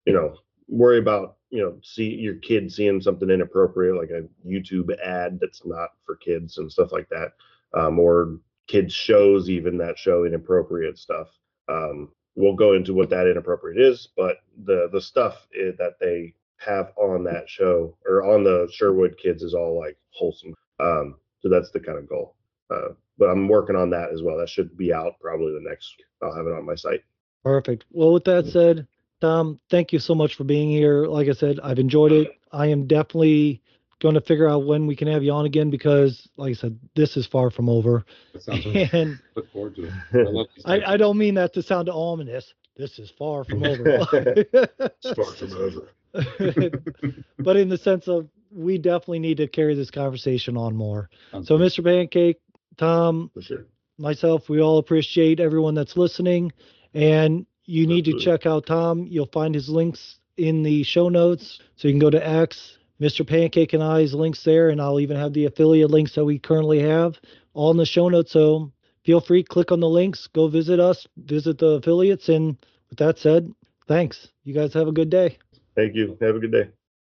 see your kid seeing something inappropriate, like a YouTube ad that's not for kids and stuff like that, or kids shows even that show inappropriate stuff. We'll go into what that inappropriate is, but the stuff that they have on that show or on the Sherwood Kids is all like wholesome. So that's the kind of goal. But I'm working on that as well. That should be out probably the next. I'll have it on my site. Perfect. Well, with that said, Tom, thank you so much for being here. Like I said, I've enjoyed it. I am definitely going to figure out when we can have you on again because, like I said, this is far from over. That sounds and look forward to it. I don't mean that to sound ominous. This is far from over. It's far from over. But in the sense of, we definitely need to carry this conversation on more. Sounds So, good. Mr. Pancake, Tom, For sure. myself, we all appreciate everyone that's listening. And you need to Absolutely. check out Tom. You'll find his links in the show notes. So you can go to X, Mr. Pancake and I's links there. And I'll even have the affiliate links that we currently have all in the show notes. So feel free, click on the links, go visit us, visit the affiliates. And with that said, thanks. You guys have a good day. Thank you. Have a good day.